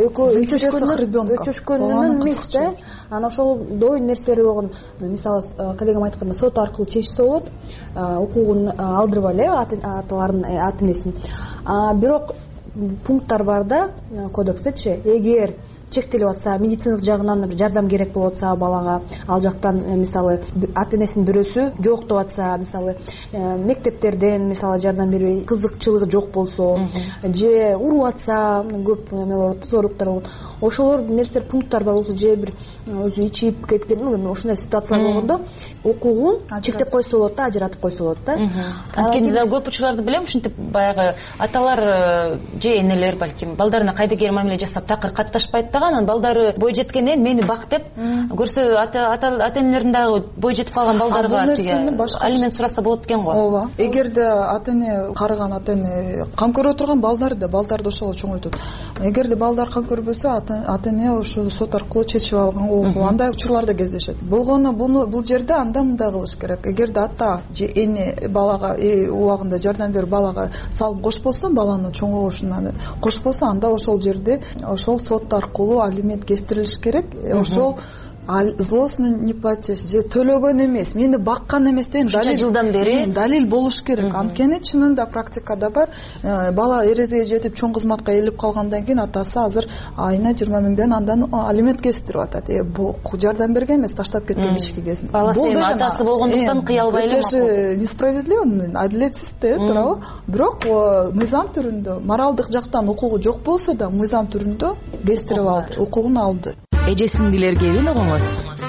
S: өчөшкөнүнөн эмес да. Анан ошол дой нерселери болгон, мисалы коллегам айтканда, сот аркылуу чечсе болот, укугун алдырбай эле аталардын ата-энесин. Бирок пункттар бар да кодекстечи, эгер чектелип атса, медициналык жагынан жардам керек болуп атса балага, ал жактан мисалы ата-энесинин бирөөсү жок деп атса, мисалы мектептерден мисалы жардам бербей, кызыкчылыгы жок болсо, же уруп атса, көп эмелер зорлуктар болот. Ошолор нерселер пункттар бар болсо, же бир өзү ичип кеткен, ошондой ситуациялар болгондо укугун чектеп койсо болот да, ажыратып койсо болот да.
O: Анткени көп учурларды билем, ушинтип баягы аталар же энелер балким балдарына кайдыгер мамиле жасап такыр катташпайт да, анан балдары бой жеткенден мени бак деп көрсө, ата-энелердин дагы бой жетип калган балдарга алимент сураса болот экен го.
Q: Ооба. Эгерде ата-эне карыган, ата-эне кам көрө турган балдарды ошол чоңойтот. Эгерде балдар кам көрбөсө, ата-эне ошо сот аркылуу чечип алган окуу, андай учурлар да кездешет. Болгону бул жерде анда мындай кылыш керек. Эгерде ата же эне балага убагында жардам берип балага салым кошпосо, баланын чоңоюшуна кошпосо, анда ошол жерде ошол сот аркылуу алимент кестирилиш керек. Ошол злостный неплатеж же төлөгөн эмес, мени баккан эмес деген далил болуш керек. Анткени чынында практикада бар, бала эрезеге жетип чоң кызматка ээлеп калгандан кийин атасы азыр айына 20 миңден андан алимент кестирип атат. Бул жардам берген эмес, таштап кеткен кички кезинде.
O: Баласы эми атасы болгондуктан кыялбай эле.
Q: Это несправедливо, адилетсиз да, туурабы? Бирок мыйзам түрүндө, моралдык жактан укугу жок болсо да, мыйзам түрүндө кестирип алды, укугун алды.
O: Эжесиңдилерге угуңуз.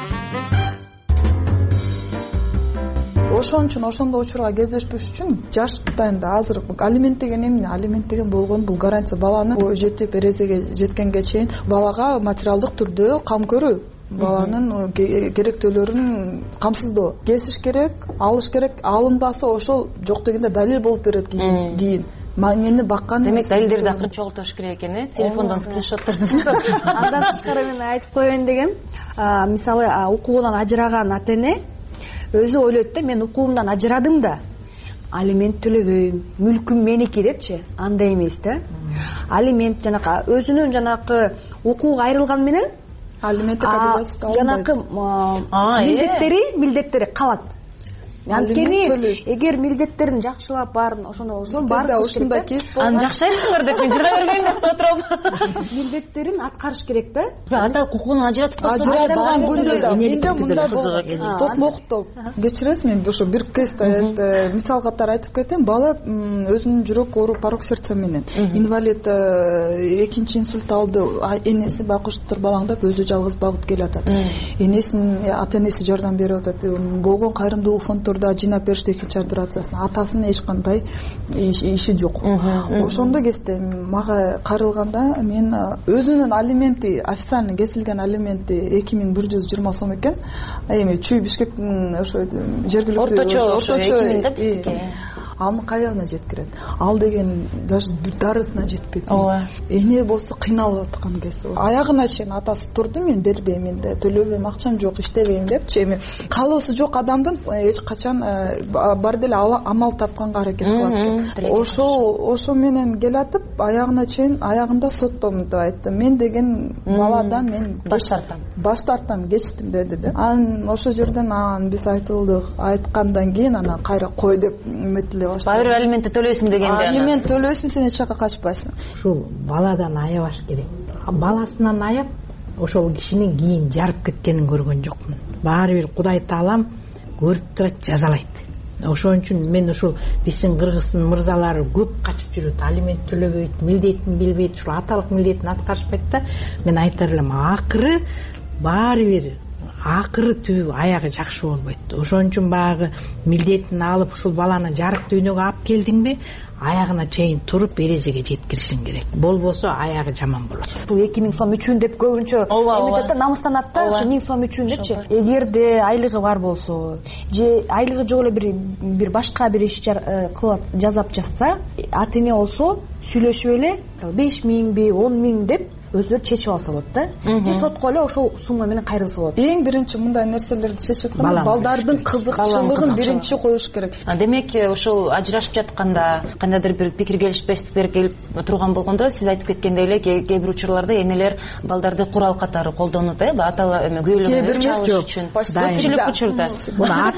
Q: Ошон үчүн ошондой учурга кездешпеш үчүн жаштайында азыр алимент деген эмне? Алимент деген болгон бул гарантия, баланы жетип эрезеге жеткенге чейин балага материалдык түрдө кам көрүү, баланын керектөөлөрүн камсыздоо, кесиш керек, алыш керек, алынбаса ошол жок дегенде далил болуп берет кийин. Мени баккан.
O: Демек далилдерди акырын чогултуш керек экен, телефондон скриншотторду чыгарып.
S: Андан тышкары мен айтып коеюн деген, мисалы укугунан ажыраган ата-эне өзү ойлойт да, мен укугумдан ажырадым да, алимент төлөбөйм, мүлкүм меники депчи. Андай эмес да. Алимент жанакы өзүнүн жанакы укугу айрылган менен
Q: алименттик обязательство
S: жанакы милдеттери калат. Анткени эгер милдеттерин жакшылап баарын ошондой
Q: ушундай кейс болду.
O: Аны жакшы айттыңар деп мен жырга бергенмин деп отурам.
S: Милдеттерин аткарыш керек да.
O: Ата укугун ажыратып койсо,
Q: ажыратылган күндө да менде мындай болду. Токмокто кечиресиз, мен ошо бир кейсте мисал катары айтып кетем. Бала өзүнүн жүрөк ооруп, порок сердца менен инвалид, экинчи инсульт алды. Энеси бакычтыр балаңдап өзү жалгыз багып келатат. Энесинин ата-энеси жардам берип атат. Болгон кайрымдуулук фонддор жыйнап беришти экинчи операциясына. Атасынын эч кандай иши жок. Ошондой кезде мага кайрылганда мен өзүнүн алименти, официально кесилген алименти 2120 сом экен. Эми Чүй Бишкектин ошо жергиликтүү орточо анын каягына жеткирет. Ал деген даже бир дарысына жетпейт. Эне болсо кыйналып аткан кез. Аягына чейин атасы турду, мен бербейм, да төлөбөйм, акчам жок, иштебейм депчи. Эми каалоосу жок адамдын эч качан бар деле амал тапканга аракет кылат экен. Ошо менен келатып аягына чейин аягында соттом деп айтты. Мен деген баладан мен баш тартам, кечтим деди да. Анан ошол жерден биз айтылдык. Айткандан кийин анан кайра кой деп метиле баштады.
O: Баары алиментти төлөйсүң дегенде.
Q: Алимент төлөйсүң, сен эч жака качпайсың.
T: Ушул баладан аябаш керек. Баласынан аяп ошол кишинин кийин жарып кеткенин көргөн жокмун. Баары бир Кудай Таалам көрүп турат, жазалайт. Ошон үчүн мен ушул биздин Кыргыздын мырзалары көп качып жүрөт, алимент төлөбөйт, милдетин билбейт, ушул аталык милдетин аткарышпайт да. Мен айтар элем, акыры баары бир түбү аягы жакшы болбойт. Ошон үчүн баягы милдетин алып ушул баланы жарык дүйнөгө алып келдиңби, аягына чейин туруп эрежеге жеткиришиң керек. Болбосо аягы жаман болот.
S: Бул 2000 сом үчүн деп көбүнчө эметет да, намыстанат да, ошо 1000 сом үчүн депчи. Эгерде айлыгы бар болсо, же айлыгы жок эле бир башка бир иш кылып жасап жатса, ата эне болсо сүйлөшүп эле 5000би, 10000 деп өзүлөрү чечип алса болот да. Же сотко эле ошол сумма менен кайрылса болот.
Q: Эң биринчи мындай нерселерди чечип атканда балдардын кызыкчылыгын биринчи коюш керек.
O: Демек, ушул ажырашып жатканда кандайдыр бир пикир келишпестиктер келип турган болгондо, сиз айтып кеткендей эле кээ бир учурларда энелер балдарды курал катары колдонуп, атала күйөөлөрүн өч алыш үчүн көпчүлүк учурда.
T: Буну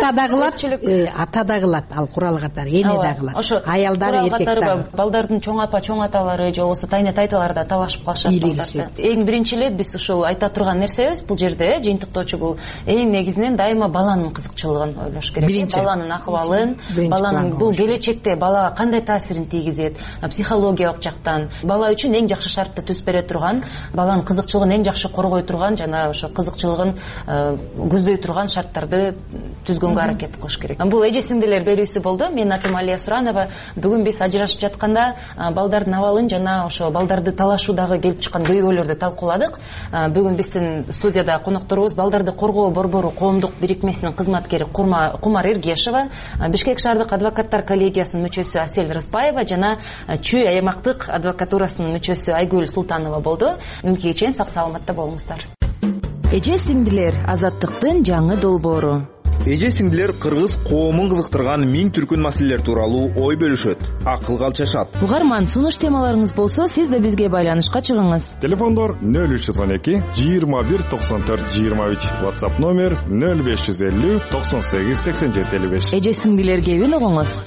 T: ата да кылат, ал курал катары, эне да кылат. Ошо аялдар, эркектер,
O: балдардын чоң апа, чоң аталары же болбосо тайна тайталары да талашып калышат. Эң биринчи эле биз ушул айта турган нерсебиз бул жерде жыйынтыктоочу бул эң негизинен дайыма баланын кызыкчылыгын ойлош керек. Баланын акыбалын, баланын бул келечекте балага кандай таасирин тийгизет, психологиялык жактан бала үчүн эң жакшы шартты түзүп бере турган, баланын кызыкчылыгын эң жакшы коргой турган жана ошо кызыкчылыгын көздөй турган шарттарды түзгөнгө аракет кылыш керек. Бул эже сиңдилер берүүсү болду. Менин атым Алия Суранова. Бүгүн биз ажырашып жатканда балдардын абалын жана ошо балдарды талашуудагы келип чыккан көйгөйлөрдү талкууладык. Бүгүн биздин студияда конокторубуз Балдарды коргоо борбору коомдук бирикмесинин кызматкери Кумар Эргешова, Бишкек шаардык адвокаттар коллегиясынын мүчөсү Асель Рыспаева жана Чүй аймактык адвокатурасынын мүчөсү Айгүл Султанова болду. Бүгүнкү кечен сак саламатта болуңуздар.
J: Эже сиңдилер, азаттыктын жаңы долбоору.
F: Эже сиңдилер кыргыз коомун кызыктырган миң түркүн маселелер тууралуу ой бөлүшөт, акылга алчашат.
J: Угарман, сунуш темаларыңыз болсо, сиз да бизге байланышка чыгыңыз.
P: Телефондор 0312 21 94 23, WhatsApp номер 0550 98 87 55.
J: Эже сиңдилерге үн угуңуз.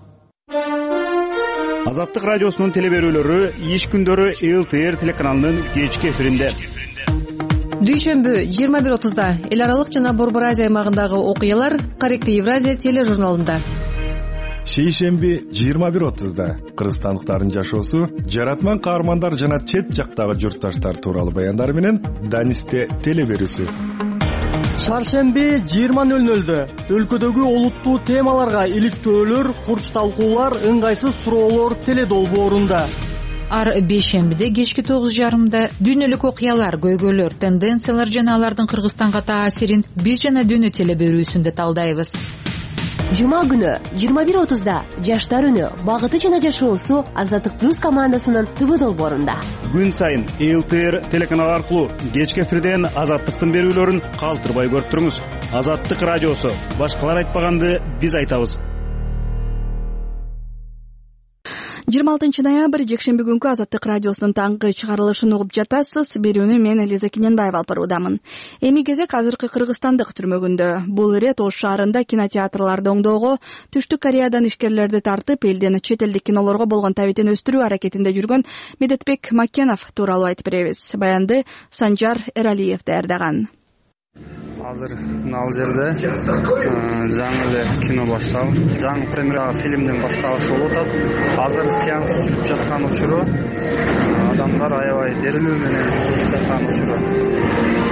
M: Азаттык радиосунун телеберүүлөрү иш күндөрү ЛТР телеканалынын кечки эфиринде.
L: Дүйшөмбү 21:30-да эл аралык жана Борбор Азия аймагындагы окуялар Корректный Евразия тележурналында.
P: Шейшемби 21:30-да кыргызстандыктардын жашоосу, жаратман каармандар жана чет жактагы журтташтар тууралуу баяндар менен Данисте телеберүүсү.
U: Шаршемби 20:00-дө өлкөдөгү олуттуу темаларга иликтөөлөр, курч талкуулар, ыңгайсыз суроолор теледолбоорунда.
V: Ар бейшембиде кечки 9:30-да дүйнөлүк окуялар, көйгөйлөр, тенденциялар жана алардын Кыргызстанга таасирин биз жана дүйнө телеберүүсүндө талдайбыз.
J: Жума күнү 21:30-да жаштар үнү, багыты жана жашоосу Азаттык плюс командасынын ТВ долбоорунда.
M: Күн сайын ЛТР телеканалы аркылуу кечки эфирден Азаттыктын берүүлөрүн калтырбай көрүп туруңуз. Азаттык радиосу, башкалар айтпаганды биз айтабыз.
A: 26 ноябрь жекшемби күнкү Азаттык радиосунун таңкы чыгарылышын угуп жатасыз. Берүүнү мен Элиза Кененбаева алып баруудамын. Эми кезек азыркы кыргызстандык түрмөгүндө. Бул ирет Ош шаарында кинотеатрларды оңдоого, Түштүк Кореядан ишкерлерди тартып, элден чет элдик кинолорго болгон табитин өстүрүү аракетинде жүргөн Медетбек Макенов тууралуу айтып беребиз. Баянды Санжар Эралиев даярдаган.
W: Азыр ал жерде жаңы эле кино башталып, жаңы премьера фильмдин башталышы болуп атат. Азыр сеанс жүрүп жаткан учуру, адамдар аябай берилүү менен көрүп жаткан учуру.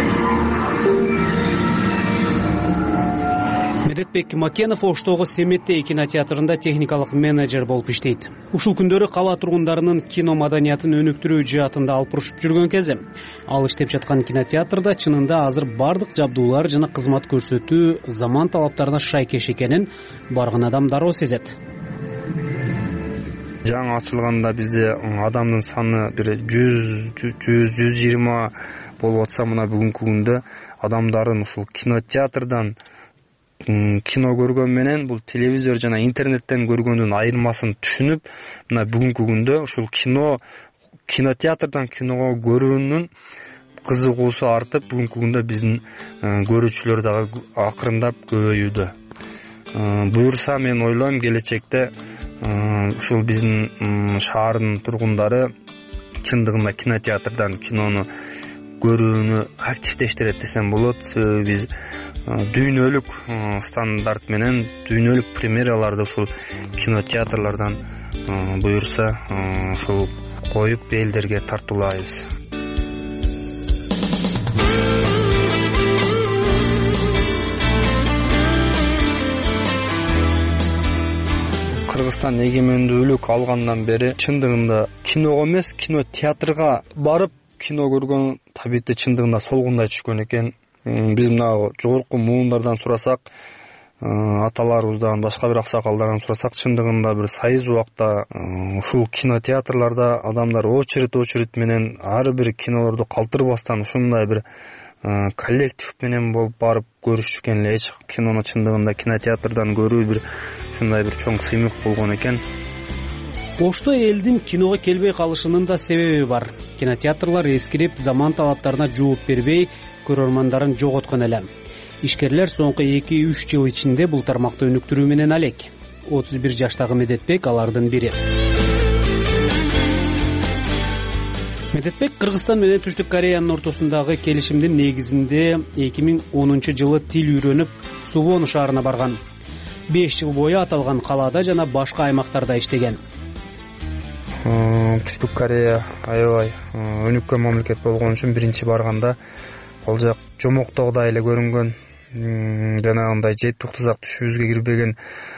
G: Медетбек Макенов Оштогу Семеттей кинотеатрында техникалык менеджер болуп иштейт. Ушул күндөрү кала тургундарынын кино маданиятын өнүктүрүү жаатында алпурушуп жүргөн кезде ал иштеп жаткан кинотеатрда чынында азыр бардык жабдуулар жана кызмат көрсөтүү заман талаптарына шайкеш экенин барган адам дароо сезет.
W: жаңы ачылганда бизде адамдын саны бир 100-120 болуп атса, мына бүгүнкү күндө адамдардын ушул кинотеатрдан кино көргөн менен бул телевизор жана интернеттен көргөндүн айырмасын түшүнүп, мына бүгүнкү күндө ушул кинотеатрдан киного көрүүнүн кызыгуусу артып, бүгүнкү күндө биздин көрүүчүлөр дагы акырындап көбөйүүдө. Буюрса, мен ойлойм, келечекте ушул биздин шаардын тургундары чындыгында кинотеатрдан кинону көрүүнү активдештирет десем болот. Себеби биз дүйнөлүк стандарт менен дүйнөлүк премьераларды ушул кинотеатрлардан буюрса ушул коюп элдерге тартуулайбыз. Кыргызстан эгемендүүлүк алгандан бери чындыгында киного эмес, кинотеатрга барып кино көргөн табити чындыгында солгундай түшкөн экен. Биз мына жогорку муундардан сурасак, аталарыбыздан, башка бир аксакалдардан сурасак, чындыгында бир сайыз убакта ушул кинотеатрларда адамдар очередь менен ар бир кинолорду калтырбастан ушундай бир коллектив менен болуп барып көрүшкөн эле. Эч кинону чындыгында кинотеатрдан көрүү бир ушундай бир чоң сыймык болгон экен.
G: Ошто элдин киного келбей калышынын да себеби бар. Кинотеатрлар эскирип, заман талаптарына жооп бербей, көрөрмандарын жоготкон эле. Ишкерлер соңку 2-3 жыл ичинде бул тармакты өнүктүрүү менен алек. 31 жаштагы Медетбек алардын бири. Медетбек Кыргызстан менен Түштүк Кореянын ортосундагы келишимдин негизинде 2010 жылы тил үйрөнүп, Сувон шаарына барган. 5 жыл бою аталган калаада жана башка аймактарда иштеген.
W: Түштүк Корея аябай өнүккөн мамлекет болгон үчүн биринчи барганда ал жак жомоктогудай эле көрүнгөн, жанагындай жеттик тузак түшүбүзгө кирбеген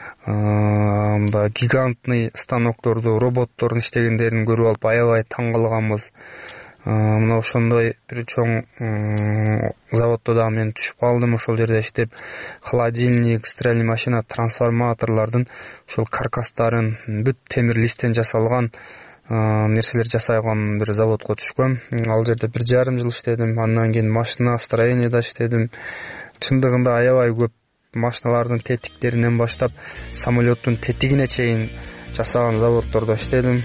W: мындай гигантный станокторду, роботтордун иштегендерин көрүп алып аябай таң калганбыз. Мына ошондой бир чоң заводдо дагы мен түшүп калдым. Ошол жерде иштеп, холодильник, стиральный машина, трансформаторлордун ошол каркастарын бүт темир листтен жасалган нерселер жасайган бир заводко түшкөм. Ал жерде 1,5 жыл иштедим. Андан кийин машина строенияда иштедим. Чындыгында аябай көп машиналардын тетиктеринен баштап самолеттун тетигине чейин жасаган заводдордо иштедим.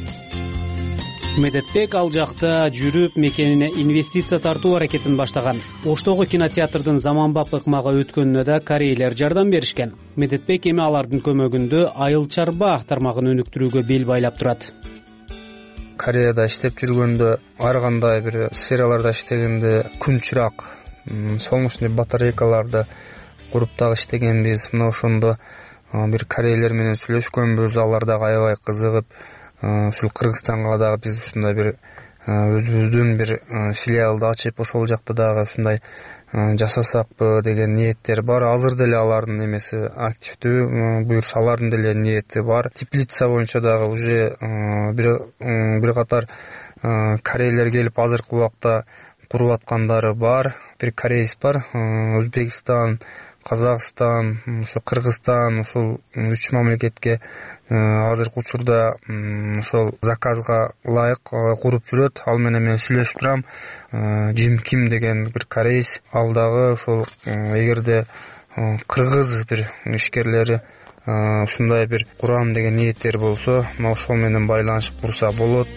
G: Медетбек ал жакта жүрүп мекенине инвестиция тартуу аракетин баштаган. Оштогу кинотеатрдын заманбап ыкмага өткөнүнө да корейлер жардам беришкен. Медетбек эми алардын көмөгүндө айыл чарба тармагын өнүктүрүүгө бел байлап турат.
W: Кореяда иштеп жүргөндө, ар кандай бир сфераларда иштегенде күн чырак, солнечный батарейкаларды куруп дагы иштегенбиз. Мына ошондо бир корейлер менен сүйлөшкөнбүз. Алар дагы аябай кызыгып, ушул Кыргызстанга дагы биз ушундай бир өзүбүздүн бир филиалды ачып, ошол жакта дагы ушундай жасасакпы деген ниеттер бар. Азыр деле алардын эмеси активдүү, буюрса алардын деле ниети бар. Теплица боюнча дагы уже бир катар корейлер келип азыркы убакта куруп аткандары бар. Бир кореец бар, Өзбекстан, Казакстан, ошо Кыргызстан, ошол 3 мамлекетке азыркы учурда ошол заказга ылайык куруп жүрөт. Ал менен мен сүйлөшүп турам. Жим Ким деген бир кореец, ал дагы ошол эгерде кыргыз бир ишкерлери ушундай бир курам деген ниеттери болсо, ошол менен байланышып курса болот.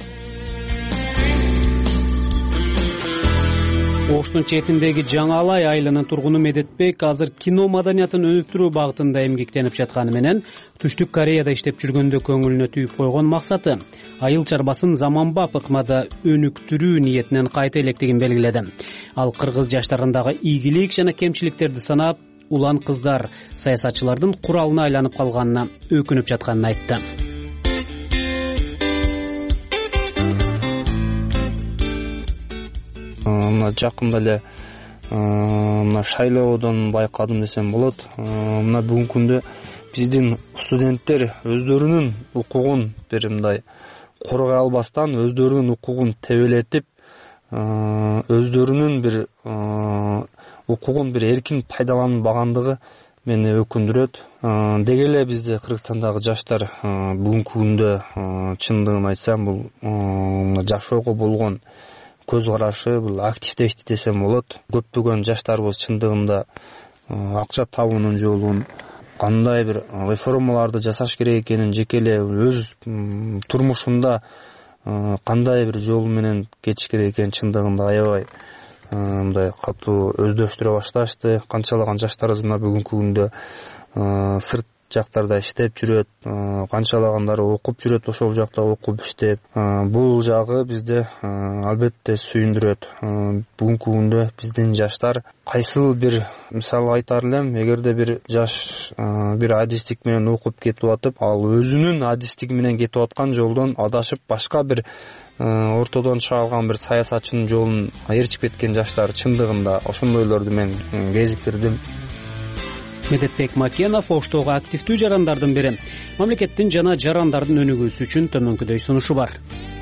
G: Оштун четиндеги Жаңалай айылынын тургуну Медетбек азыр кино маданиятын өнүктүрүү багытында эмгектенип жатканы менен Түштүк Кореяда иштеп жүргөндө көңүлүнө түйүп койгон максаты айыл чарбасын заманбап ыкмада өнүктүрүү ниетинен кайта электигин белгиледи. Ал кыргыз жаштарындагы ийгилик жана кемчиликтерди санап, улан кыздар саясатчылардын куралына айланып калганына өкүнүп жатканын айтты.
W: Мына жакында эле мына шайлоодон байкадым десем болот. Мына бүгүнкү күндө биздин студенттер өздөрүнүн укугун бир мындай коргой албастан, өздөрүнүн укугун тебелетип, өздөрүнүн бир укугун бир эркин пайдаланбагандыгы мени өкүндүрөт. Деги эле бизде Кыргызстандагы жаштар бүгүнкү күндө чындыгын айтсам бул жашоого болгон көз карашы бул активдешти десем болот. Көптөгөн жаштарыбыз чындыгында акча табуунун жолун, кандай бир реформаларды жасаш керек экенин, жеке эле өз турмушунда кандай бир жол менен кетиш керек экенин чындыгында аябай мындай катуу өздөштүрө башташты. Канчалаган жаштарыбыз мына бүгүнкү күндө сырт жактарда иштеп жүрөт, канчалагандары окуп жүрөт, ошол жакта окуп иштеп. Бул жагы бизде албетте сүйүндүрөт. Бүгүнкү күндө биздин жаштар кайсыл бир мисал айтар элем, эгерде бир жаш бир адистик менен окуп кетип атып, ал өзүнүн адистиги менен кетип аткан жолдон адашып башка бир ортодон чыга алган бир саясатчынын жолун ээрчип кеткен жаштар чындыгында ошондойлорду мен кезиктирдим.
G: Медетбек Макенов Оштогу активдүү жарандардын бири. Мамлекеттин жана жарандардын өнүгүүсү үчүн төмөнкүдөй сунушу бар.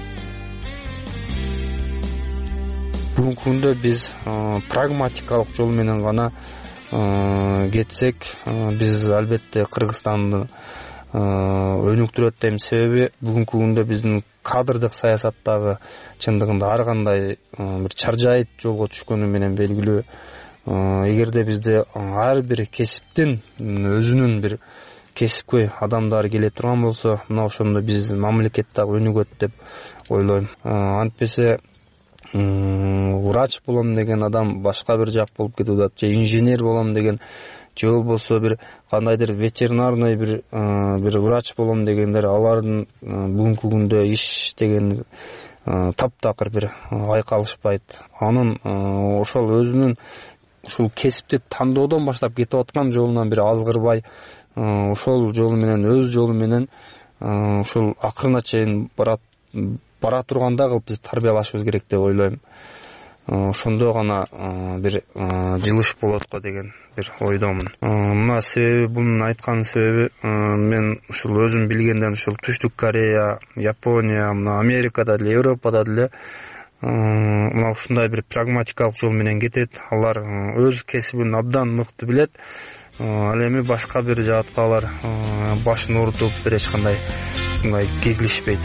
W: Бүгүнкү күндө биз прагматикалык жол менен гана кетсек, биз албетте Кыргызстанды өнүктүрөт дейм. Себеби бүгүнкү күндө биздин кадрдык саясаттагы чындыгында ар кандай бир чаржайыт жолго түшкөнү менен белгилүү. Эгерде бизде ар бир кесиптин өзүнүн бир кесипкөй адамдары келе турган болсо, мына ошондо биз мамлекет дагы өнүгөт деп ойлойм. Антпесе врач болом деген адам башка бир жак болуп кетип атат, же инженер болом деген, же болбосо бир кандайдыр ветеринарный бир врач болом дегендер, алардын бүгүнкү күндө иш деген таптакыр бир айкалышпайт. Анын ошол өзүнүн ушул кесипти тандоодон баштап кетип аткан жолунан бир азгырбай, ошол жолу менен, өз жолу менен ушул акырына чейин бара тургандай кылып биз тарбиялашыбыз керек деп ойлойм. Ошондо гана бир жылыш болот го деген бир ойдомун. Мына себеби, бунун айткан себеби, мен ушул өзүм билгенден ушул Түштүк Корея, Япония, мына Америкада деле, Европада деле мына ушундай бир прагматикалык жол менен кетет. Алар өз кесибин абдан мыкты билет. Ал эми башка бир жаатка алар башын оорутуп эч кандай кегилишпейт.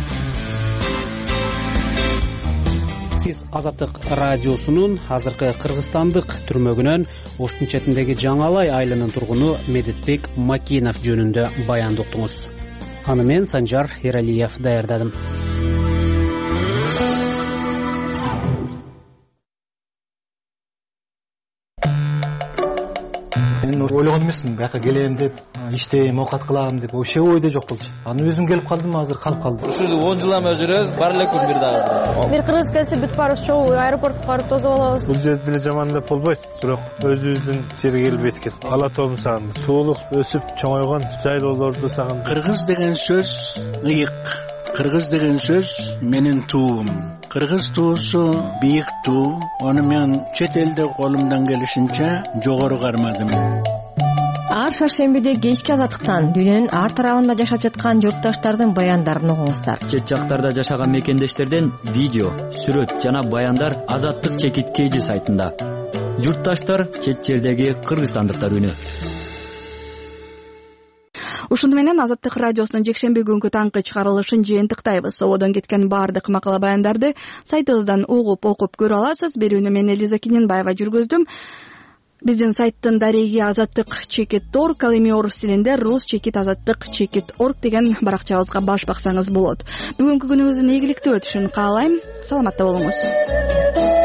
G: Сиз Азаттык радиосунун азыркы кыргызстандык түрмөгүнөн Оштун четиндеги Жаңалай айылынын тургуну Медетбек Макенов жөнүндө баянды уктуңуз. Аны мен Санжар Эралиев даярдадым.
B: Мен ойлогон эмесмин, бияка келем деп, иштейм, оокат кылам деп, вообще ойдо жок болчу. Аны өзүм келип калдым, азыр калып калдым.
D: Ушул 10 жыл эме жүрөбүз, бар эле күн бир дагы. Бир кыргыз келсе бүт барыбыз чогуу аэропортко барып тосуп алабыз.
B: Бул жерде деле жаман деп болбойт, бирок өзүбүздүн жерге келип эткет. Ала тообун сагындым. Суулук өсүп чоңойгон жайлоолорду сагындым.
E: Кыргыз деген сөз ыйык. Кыргыз деген сөз менин туум. Кыргыз туусу бийик туу. Аны мен чет элде колумдан келишинче жогору кармадым.
O: Ар шаршембиде кечки Азаттыктан дүйнөнүн ар тарабында жашап жаткан журтташтардын баяндарын угуңуздар.
X: Чет жактарда жашаган мекендештерден видео, сүрөт жана баяндар Азаттык чекит KG сайтында. Журтташтар чет жердеги кыргызстандыктар үнү.
A: Ушуну менен Азаттык радиосунун жекшемби күнгү таңкы чыгарылышын жыйынтыктайбыз. Ободон кеткен баардык макала баяндарды сайтыбыздан угуп, окуп көрө аласыз. Берүүнү мен Элиза Киненбаева жүргүздүм. Биздин сайттын дареги azattik.org, ал эми орус тилинде rus.azattik.org деген баракчабызга баш баксаңыз болот. Бүгүнкү күнүңүздүн ийгиликтүү өтүшүн каалайм. Саламатта болуңуз.